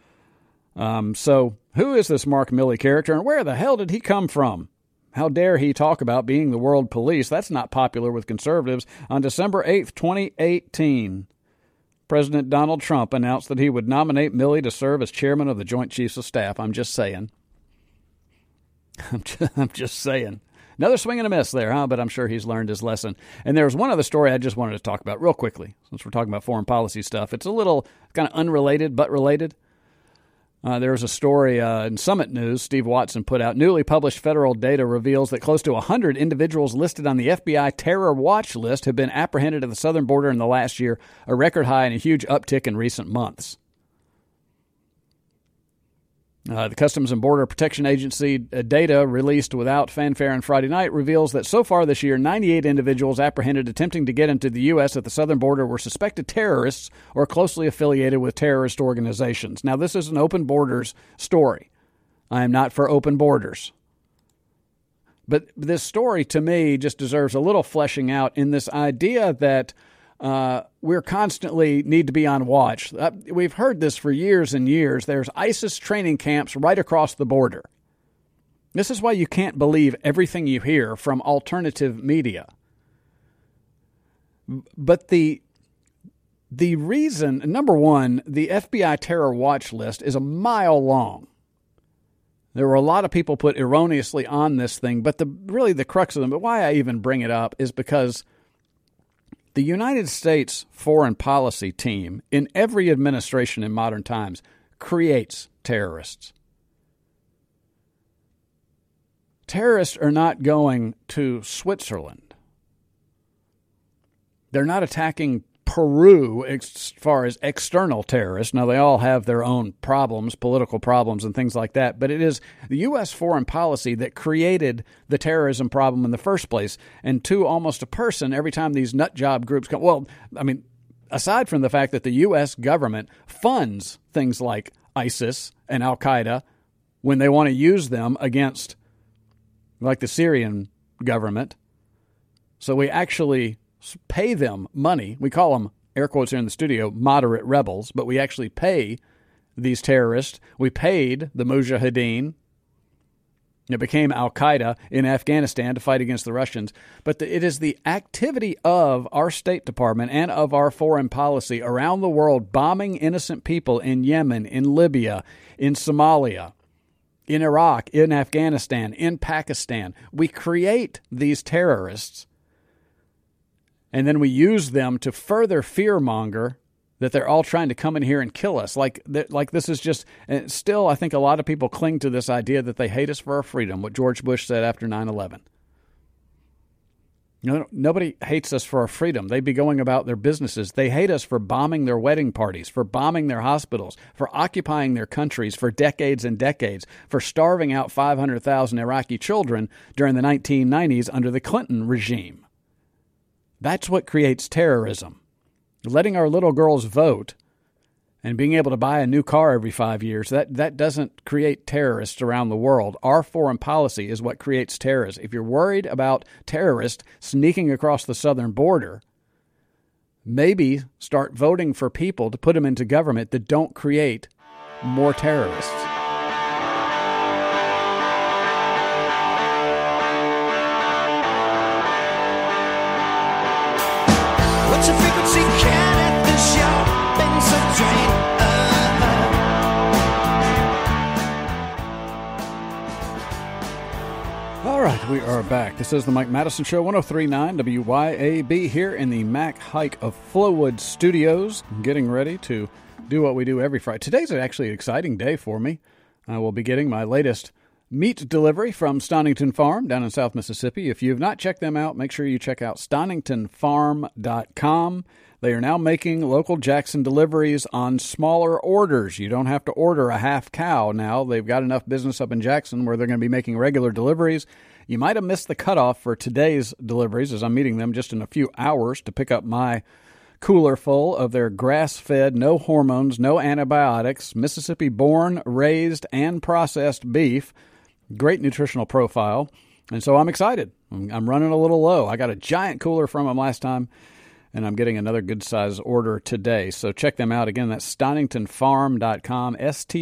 So who is this Mark Milley character, and where the hell did he come from? How dare he talk about being the world police? That's not popular with conservatives. On December 8th, 2018, President Donald Trump announced that he would nominate Milley to serve as chairman of the Joint Chiefs of Staff. I'm just saying. I'm just saying. Another swing and a miss there, huh? But I'm sure he's learned his lesson. And there's one other story I just wanted to talk about real quickly, since we're talking about foreign policy stuff. It's a little kind of unrelated, but related. There's a story in Summit News Steve Watson put out. Newly published federal data reveals that close to 100 individuals listed on the FBI terror watch list have been apprehended at the southern border in the last year, a record high and a huge uptick in recent months. The Customs and Border Protection Agency data released without fanfare on Friday night reveals that so far this year, 98 individuals apprehended attempting to get into the U.S. at the southern border were suspected terrorists or closely affiliated with terrorist organizations. Now, this is an open borders story. I am not for open borders. But this story, to me, just deserves a little fleshing out in this idea that we're constantly need to be on watch. We've heard this for years and years. There's ISIS training camps right across the border. This is why you can't believe everything you hear from alternative media. But the reason, number one, the FBI terror watch list is a mile long. There were a lot of people put erroneously on this thing, but really the crux of them, but why I even bring it up is because the United States foreign policy team in every administration in modern times creates terrorists. Terrorists are not going to Switzerland. They're not attacking Peru as far as external terrorists. Now, they all have their own problems, political problems and things like that, but it is the U.S. foreign policy that created the terrorism problem in the first place. And to almost a person, every time these nut job groups come, well, I mean, aside from the fact that the U.S. government funds things like ISIS and Al-Qaeda when they want to use them against, like, the Syrian government, so we actually pay them money. We call them, air quotes here in the studio, moderate rebels, but we actually pay these terrorists. We paid the Mujahideen. It became Al-Qaeda in Afghanistan to fight against the Russians. But it is the activity of our State Department and of our foreign policy around the world bombing innocent people in Yemen, in Libya, in Somalia, in Iraq, in Afghanistan, in Pakistan. We create these terrorists, and then we use them to further fearmonger that they're all trying to come in here and kill us. Like this is just, and still I think a lot of people cling to this idea that they hate us for our freedom, what George Bush said after 9/11. You know, nobody hates us for our freedom. They'd be going about their businesses. They hate us for bombing their wedding parties, for bombing their hospitals, for occupying their countries for decades and decades, for starving out 500,000 Iraqi children during the 1990s under the Clinton regime. That's what creates terrorism. Letting our little girls vote and being able to buy a new car every 5 years, that doesn't create terrorists around the world. Our foreign policy is what creates terrorists. If you're worried about terrorists sneaking across the southern border, maybe start voting for people to put them into government that don't create more terrorists. What's your frequency count at the shopping train? All right, we are back. This is the Mike Madison Show, 103.9 WYAB here in the Mac Hike of Flowood Studios, getting ready to do what we do every Friday. Today's actually an exciting day for me. I will be getting my latest meat delivery from Stonington Farm down in South Mississippi. If you have not checked them out, make sure you check out StoningtonFarm.com. They are now making local Jackson deliveries on smaller orders. You don't have to order a half cow now. They've got enough business up in Jackson where they're going to be making regular deliveries. You might have missed the cutoff for today's deliveries, as I'm meeting them just in a few hours to pick up my cooler full of their grass-fed, no hormones, no antibiotics, Mississippi-born, raised, and processed beef. Great nutritional profile. And so I'm excited. I'm running a little low. I got a giant cooler from them last time, and I'm getting another good-size order today. So check them out. Again, that's StoningtonFarm.com,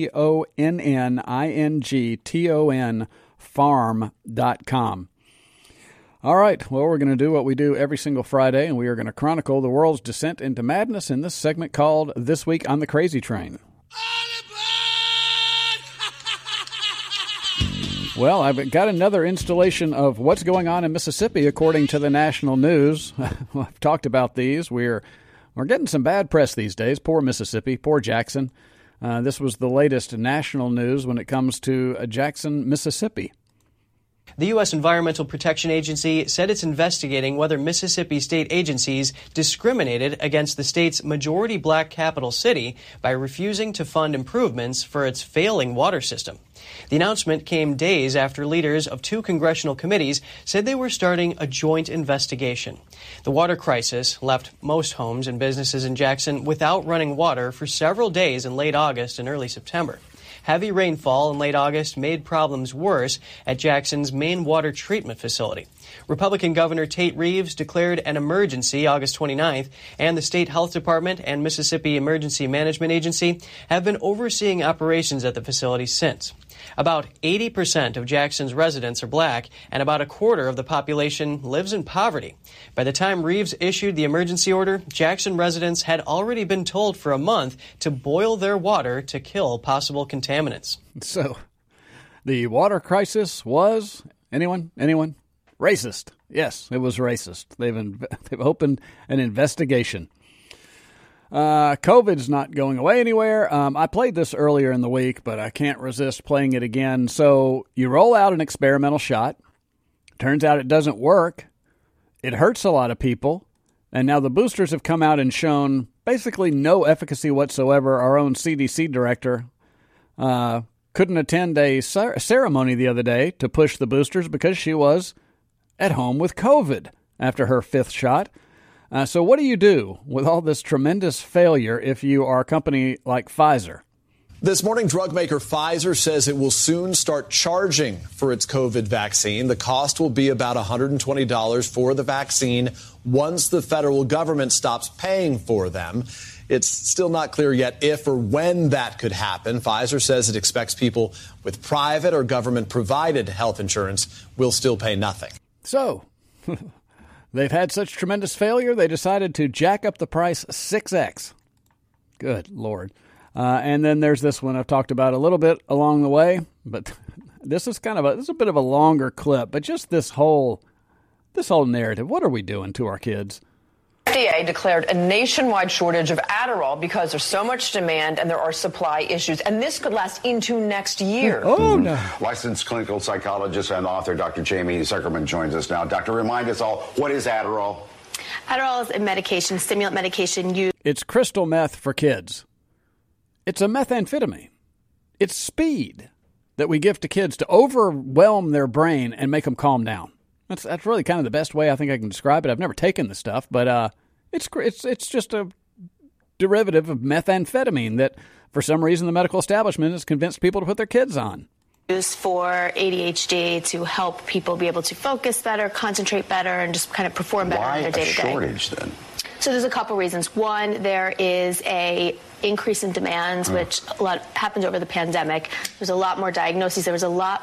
StoningTon Farm.com. All right, well, we're going to do what we do every single Friday, and we are going to chronicle the world's descent into madness in this segment called This Week on the Crazy Train. Well, I've got another installation of what's going on in Mississippi, according to the national news. I've talked about these. We're getting some bad press these days. Poor Mississippi, poor Jackson. This was the latest national news when it comes to Jackson, Mississippi. The U.S. Environmental Protection Agency said it's investigating whether Mississippi state agencies discriminated against the state's majority black capital city by refusing to fund improvements for its failing water system. The announcement came days after leaders of 2 congressional committees said they were starting a joint investigation. The water crisis left most homes and businesses in Jackson without running water for several days in late August and early September. Heavy rainfall in late August made problems worse at Jackson's main water treatment facility. Republican Governor Tate Reeves declared an emergency August 29th, and the state health department and Mississippi Emergency Management Agency have been overseeing operations at the facility since. About 80% of Jackson's residents are black, and about a quarter of the population lives in poverty. By the time Reeves issued the emergency order, Jackson residents had already been told for a month to boil their water to kill possible contaminants. So, the water crisis was, anyone? Racist. Yes, it was racist. They've opened an investigation. COVID's not going away anywhere. I played this earlier in the week, but I can't resist playing it again. So you roll out an experimental shot. Turns out it doesn't work. It hurts a lot of people. And now the boosters have come out and shown basically no efficacy whatsoever. Our own CDC director couldn't attend a ceremony the other day to push the boosters because she was at home with COVID after her 5th shot. So what do you do with all this tremendous failure if you are a company like Pfizer? This morning, drug maker Pfizer says it will soon start charging for its COVID vaccine. The cost will be about $120 for the vaccine once the federal government stops paying for them. It's still not clear yet if or when that could happen. Pfizer says it expects people with private or government-provided health insurance will still pay nothing. So, they've had such tremendous failure, they decided to jack up the price 6x. Good Lord. And then there's this one I've talked about a little bit along the way, but this is a bit of a longer clip, but just this whole narrative. What are we doing to our kids? FDA declared a nationwide shortage of Adderall because there's so much demand and there are supply issues, and this could last into next year. Oh, no. Licensed clinical psychologist and author Dr. Jamie Zuckerman joins us now. Doctor, remind us all, what is Adderall? Adderall is a medication, stimulant medication used. It's crystal meth for kids. It's a methamphetamine. It's speed that we give to kids to overwhelm their brain and make them calm down. That's really kind of the best way I think I can describe it. I've never taken the stuff, but it's just a derivative of methamphetamine that, for some reason, the medical establishment has convinced people to put their kids on. Used for ADHD to help people be able to focus better, concentrate better, and just kind of perform better in their day-to-day. Why a shortage then? So there's a couple reasons. One, there is a increase in demand, which a lot happened over the pandemic. There's a lot more diagnoses. There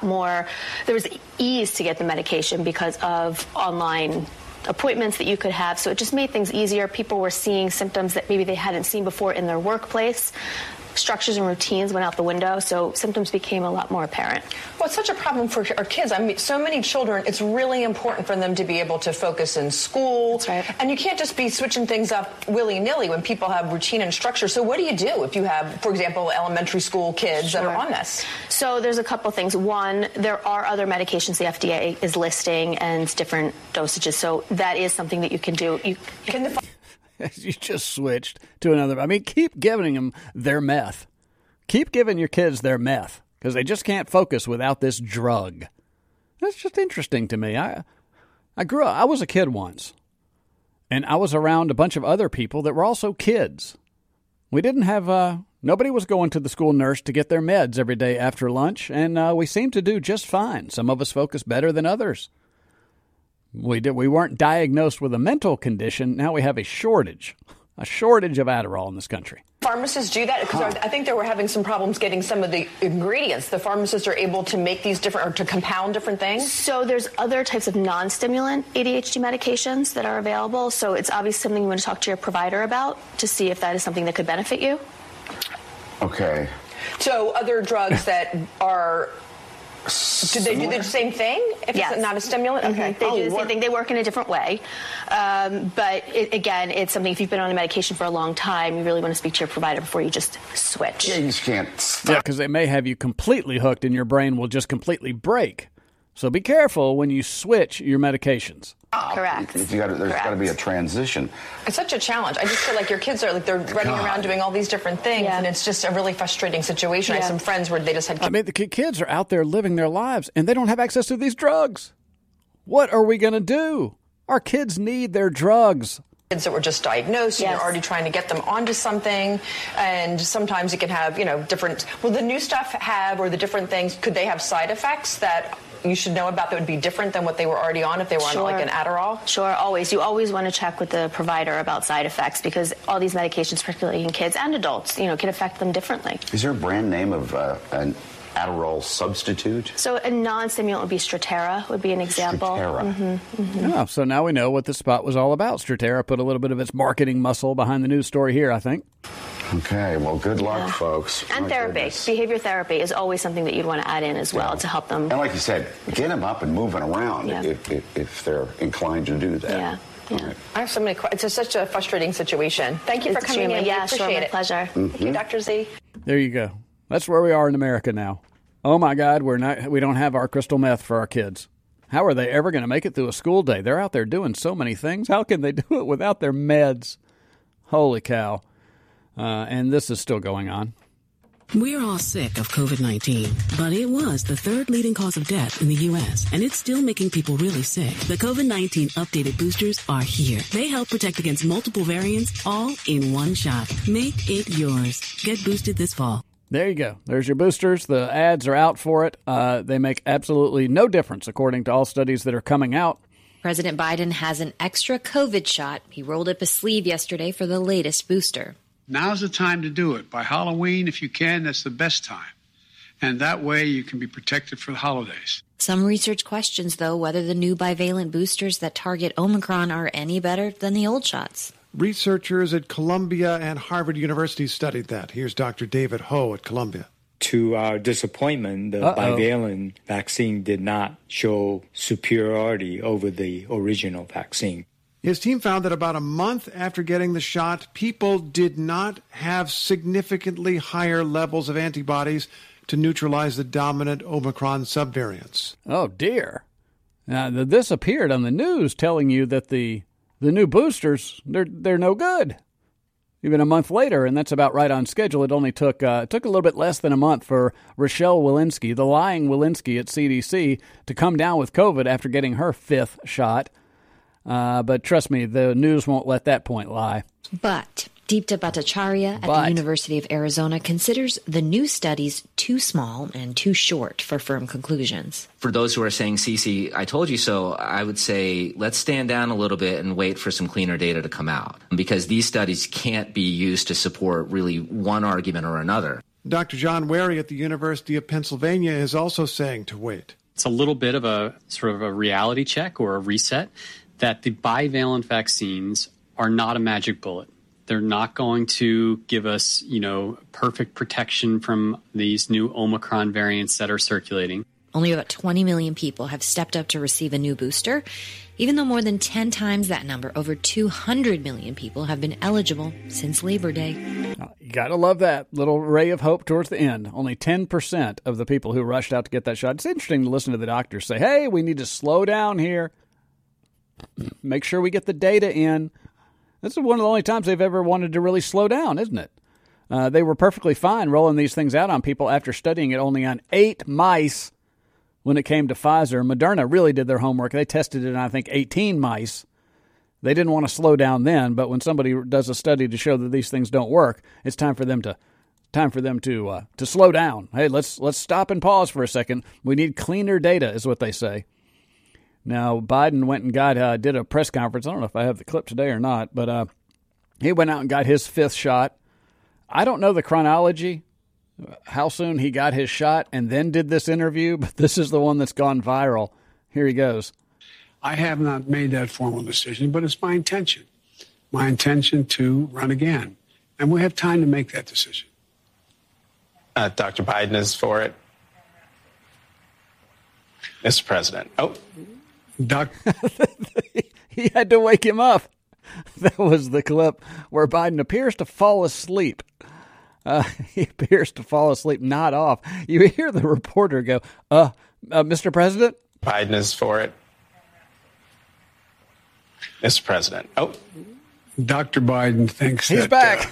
was ease to get the medication because of online appointments that you could have. So it just made things easier. People were seeing symptoms that maybe they hadn't seen before in their workplace. Structures and routines went out the window, so symptoms became a lot more apparent. Well, it's such a problem for our kids. I mean, so many children, it's really important for them to be able to focus in school. That's right. And you can't just be switching things up willy-nilly when people have routine and structure. So what do you do if you have, for example, elementary school kids that are on this? So there's a couple things. One, there are other medications the FDA is listing and different dosages. So that is something that you can do. You just switched to another. I mean, keep giving them their meth. Keep giving your kids their meth because they just can't focus without this drug. That's just interesting to me. I grew up. I was a kid once, and I was around a bunch of other people that were also kids. We didn't have nobody was going to the school nurse to get their meds every day after lunch, and we seemed to do just fine. Some of us focused better than others. We weren't diagnosed with a mental condition. Now we have a shortage of Adderall in this country. Pharmacists do that because I think they were having some problems getting some of the ingredients. The pharmacists are able to make these different, or to compound different things. So there's other types of non-stimulant ADHD medications that are available. So it's obviously something you want to talk to your provider about to see if that is something that could benefit you. Okay. So other drugs that are Do they do the same thing if it's not a stimulant? Okay. They do the same thing. They work in a different way. But again, it's something, if you've been on a medication for a long time, you really want to speak to your provider before you just switch. Yeah, you just can't stop. Yeah, because they may have you completely hooked and your brain will just completely break. So be careful when you switch your medications. Correct. There's got to be a transition. It's such a challenge. I just feel like your kids are they're running around doing all these different things, and it's just a really frustrating situation. I have some friends where they just had. I mean, the kids are out there living their lives, and they don't have access to these drugs. What are we going to do? Our kids need their drugs. Kids that were just diagnosed, and you're already trying to get them onto something, and sometimes it can have, different. Will the new stuff have, or the different things? Could they have side effects that you should know about that would be different than what they were already on if they were on like an Adderall? Sure, always. You always want to check with the provider about side effects because all these medications, particularly in kids and adults, can affect them differently. Is there a brand name of an Adderall substitute? So a non-stimulant would be Strattera, would be an example. Oh, so now we know what this spot was all about. Strattera put a little bit of its marketing muscle behind the news story here, I think. Okay, well, good luck, folks. And therapy. Behavior therapy is always something that you'd want to add in as well to help them. And like you said, get them up and moving around if they're inclined to do that. Yeah. Right. I have so many questions. It's such a frustrating situation. Thank you for coming in. Yeah, appreciate sure, my it. pleasure. Thank you, Dr. Z. There you go. That's where we are in America now. Oh my God, we don't have our crystal meth for our kids. How are they ever going to make it through a school day? They're out there doing so many things. How can they do it without their meds? Holy cow. And this is still going on. We're all sick of COVID-19, but it was the third leading cause of death in the U.S., and it's still making people really sick. The COVID-19 updated boosters are here. They help protect against multiple variants, all in one shot. Make it yours. Get boosted this fall. There you go. There's your boosters. The ads are out for it. They make absolutely no difference, according to all studies that are coming out. President Biden has an extra COVID shot. He rolled up his sleeve yesterday for the latest booster. Now's the time to do it. By Halloween, if you can, that's the best time. And that way you can be protected for the holidays. Some research questions, though, whether the new bivalent boosters that target Omicron are any better than the old shots. Researchers at Columbia and Harvard University studied that. Here's Dr. David Ho at Columbia. To our disappointment, the bivalent vaccine did not show superiority over the original vaccine. His team found that about a month after getting the shot, people did not have significantly higher levels of antibodies to neutralize the dominant Omicron subvariants. Oh, dear. Now, this appeared on the news telling you that the new boosters, they're no good. Even a month later, and that's about right on schedule. It only took a little bit less than a month for Rochelle Walensky, the lying Walensky at CDC, to come down with COVID after getting her 5th shot. But trust me, the news won't let that point lie. But Deepta Bhattacharya at the University of Arizona considers the new studies too small and too short for firm conclusions. For those who are saying, Cece, I told you so, I would say let's stand down a little bit and wait for some cleaner data to come out, because these studies can't be used to support really one argument or another. Dr. John Wary at the University of Pennsylvania is also saying to wait. It's a little bit of a sort of a reality check or a reset that the bivalent vaccines are not a magic bullet. They're not going to give us, perfect protection from these new Omicron variants that are circulating. Only about 20 million people have stepped up to receive a new booster, even though more than 10 times that number, over 200 million people, have been eligible since Labor Day. You got to love that little ray of hope towards the end. Only 10% of the people who rushed out to get that shot. It's interesting to listen to the doctors say, hey, we need to slow down here. Make sure we get the data in. This is one of the only times they've ever wanted to really slow down, isn't it? They were perfectly fine rolling these things out on people after studying it only on 8 mice when it came to Pfizer. Moderna really did their homework. They tested it on, I think, 18 mice. They didn't want to slow down then, but when somebody does a study to show that these things don't work, it's time for them to slow down. Hey, let's stop and pause for a second. We need cleaner data, is what they say. Now, Biden went and did a press conference. I don't know if I have the clip today or not, but he went out and got his 5th shot. I don't know the chronology, how soon he got his shot and then did this interview, but this is the one that's gone viral. Here he goes. I have not made that formal decision, but it's my intention. My intention to run again. And we have time to make that decision. Dr. Biden is for it. Mr. President. Oh. He had to wake him up. That was the clip where Biden appears to fall asleep. He appears to fall asleep, not off. You hear the reporter go, Mr. President? Biden is for it. Mr. President. Oh. Dr. Biden thinks he's back.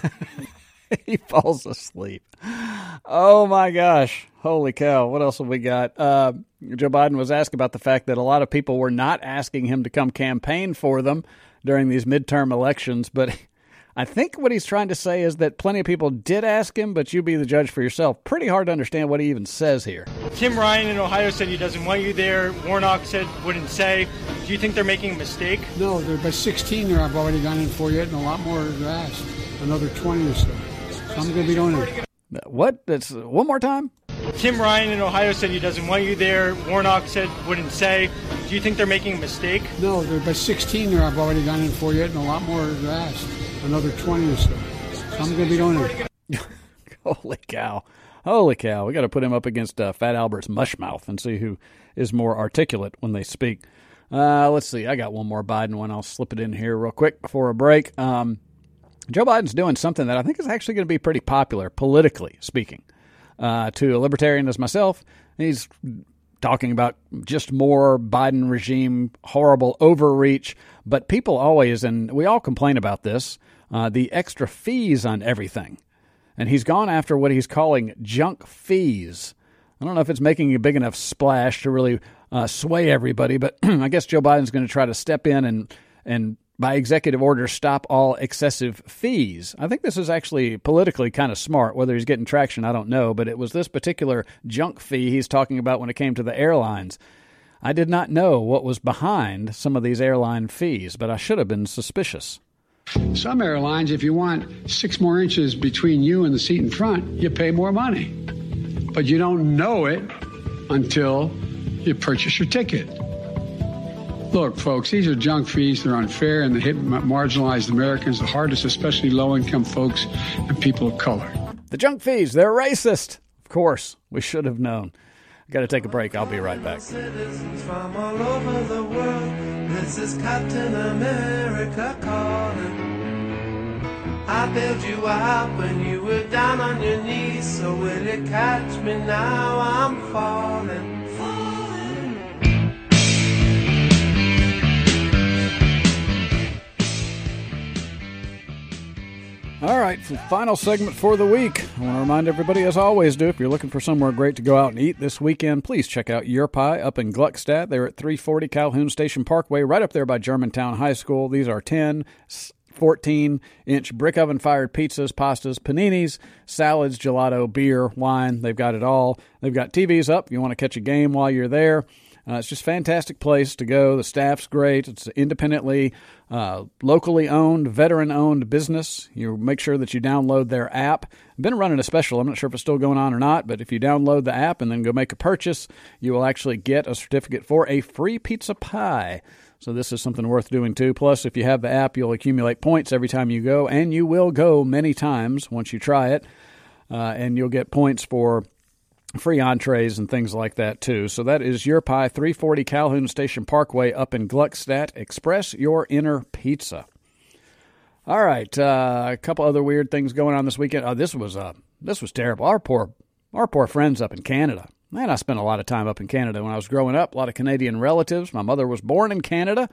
He falls asleep. Oh, my gosh. Holy cow. What else have we got? Joe Biden was asked about the fact that a lot of people were not asking him to come campaign for them during these midterm elections. But I think what he's trying to say is that plenty of people did ask him, but you be the judge for yourself. Pretty hard to understand what he even says here. Tim Ryan in Ohio said he doesn't want you there. Warnock said wouldn't say. Do you think they're making a mistake? No, they're by 16 there. I've already gone in for you, and a lot more to ask. Another 20 or so. I'm going to be doing it. What? That's one more time? Tim Ryan in Ohio said he doesn't want you there. Warnock said wouldn't say. Do you think they're making a mistake? No, they're by 16 there. I've already gone in for you, and a lot more to ask. Another 20 or so. I'm going to be doing it. Holy cow. Holy cow. We got to put him up against Fat Albert's Mushmouth and see who is more articulate when they speak. Let's see. I got one more Biden one. I'll slip it in here real quick before a break. Joe Biden's doing something that I think is actually going to be pretty popular, politically speaking, to a libertarian as myself. He's talking about just more Biden regime, horrible overreach. But people always, and we all complain about this, the extra fees on everything. And he's gone after what he's calling junk fees. I don't know if it's making a big enough splash to really sway everybody, but I guess Joe Biden's going to try to step in and by executive order, stop all excessive fees. I think this is actually politically kind of smart. Whether he's getting traction, I don't know. But it was this particular junk fee he's talking about when it came to the airlines. I did not know what was behind some of these airline fees, but I should have been suspicious. Some airlines, if you want 6 more inches between you and the seat in front, you pay more money. But you don't know it until you purchase your ticket. Look, folks, these are junk fees. They're unfair, and they hit marginalized Americans the hardest, especially low-income folks and people of color. The junk fees, they're racist. Of course, we should have known. Got to take a break. I'll be right back. Citizens from all over the world, this is Captain America calling. I bailed you out when you were down on your knees, so will you catch me now? I'm falling. All right, final segment for the week. I want to remind everybody, as I always do, if you're looking for somewhere great to go out and eat this weekend, please check out Your Pie up in Gluckstadt. They're at 340 Calhoun Station Parkway, right up there by Germantown High School. These are 10, 14-inch brick oven-fired pizzas, pastas, paninis, salads, gelato, beer, wine. They've got it all. They've got TVs up. You want to catch a game while you're there. It's just a fantastic place to go. The staff's great. It's independently, locally owned, veteran-owned business. You make sure that you download their app. Been running a special. I'm not sure if it's still going on or not, but if you download the app and then go make a purchase, you will actually get a certificate for a free pizza pie. So this is something worth doing too. Plus, if you have the app, you'll accumulate points every time you go, and you will go many times once you try it, and you'll get points for free entrees and things like that, too. So that is Your Pie, 340 Calhoun Station Parkway up in Gluckstadt. Express your inner pizza. All right, a couple other weird things going on this weekend. This was terrible. Our poor friends up in Canada. Man, I spent a lot of time up in Canada when I was growing up. A lot of Canadian relatives. My mother was born in Canada.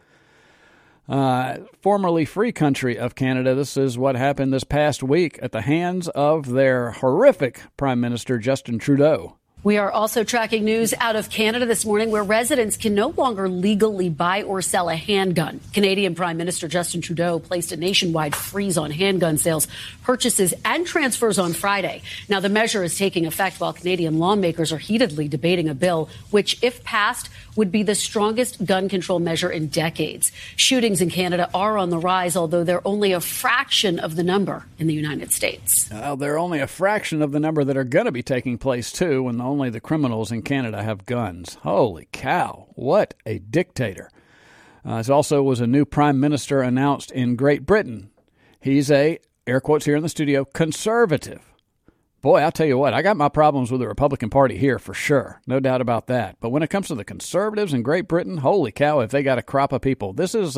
Formerly free country of Canada. This is what happened this past week at the hands of their horrific Prime Minister, Justin Trudeau. We are also tracking news out of Canada this morning where residents can no longer legally buy or sell a handgun. Canadian Prime Minister Justin Trudeau placed a nationwide freeze on handgun sales, purchases, and transfers on Friday. Now, the measure is taking effect while Canadian lawmakers are heatedly debating a bill which, if passed, would be the strongest gun control measure in decades. Shootings in Canada are on the rise, although they're only a fraction of the number in the United States. They're only a fraction of the number that are going to be taking place, too, when only the criminals in Canada have guns. Holy cow, what a dictator. There also was a new prime minister announced in Great Britain. He's a, air quotes here in the studio, conservative. Boy, I'll tell you what, I got my problems with the Republican Party here for sure. No doubt about that. But when it comes to the conservatives in Great Britain, holy cow, if they got a crop of people. This is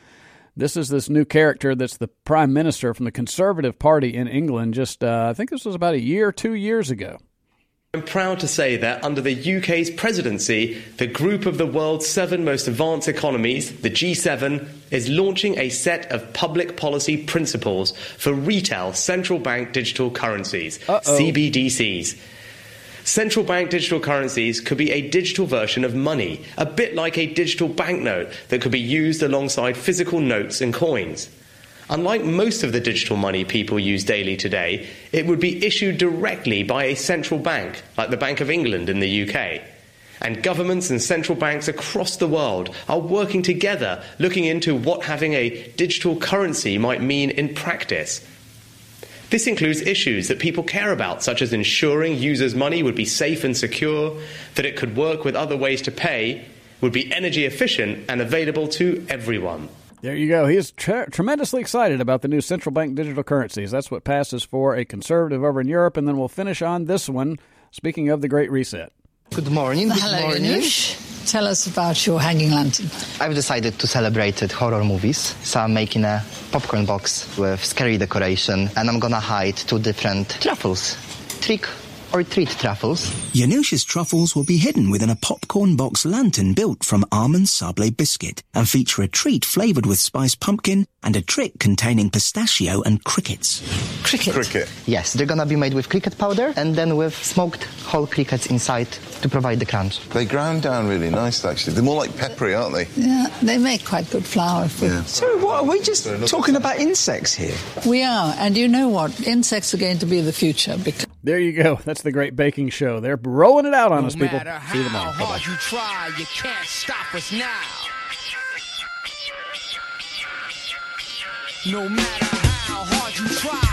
this new character that's the prime minister from the Conservative Party in England just, I think this was about 2 years ago. I'm proud to say that under the UK's presidency, the group of the world's 7 most advanced economies, the G7, is launching a set of public policy principles for retail central bank digital currencies, CBDCs. Central bank digital currencies could be a digital version of money, a bit like a digital banknote that could be used alongside physical notes and coins. Unlike most of the digital money people use daily today, it would be issued directly by a central bank, like the Bank of England in the UK. And governments and central banks across the world are working together, looking into what having a digital currency might mean in practice. This includes issues that people care about, such as ensuring users' money would be safe and secure, that it could work with other ways to pay, would be energy efficient and available to everyone. There you go. He is tremendously excited about the new central bank digital currencies. That's what passes for a conservative over in Europe. And then we'll finish on this one, speaking of the Great Reset. Good morning. Hello, Anush. Tell us about your hanging lantern. I've decided to celebrate horror movies, so I'm making a popcorn box with scary decoration, and I'm gonna hide 2 different truffles. Trick or treat truffles. Janusz's truffles will be hidden within a popcorn box lantern built from almond sablé biscuit and feature a treat flavoured with spiced pumpkin and a trick containing pistachio and crickets. Cricket? Yes, they're gonna be made with cricket powder and then with smoked whole crickets inside to provide the crunch. They ground down really nice, actually. They're more like peppery, aren't they? Yeah, they make quite good flour. So what, are we just talking about insects here? We are, and you know what? Insects are going to be the future. There you go. That's the Great Baking Show. They're rolling it out on us, people. See you tomorrow. How hard you try, you can't stop us now. No matter how hard you try.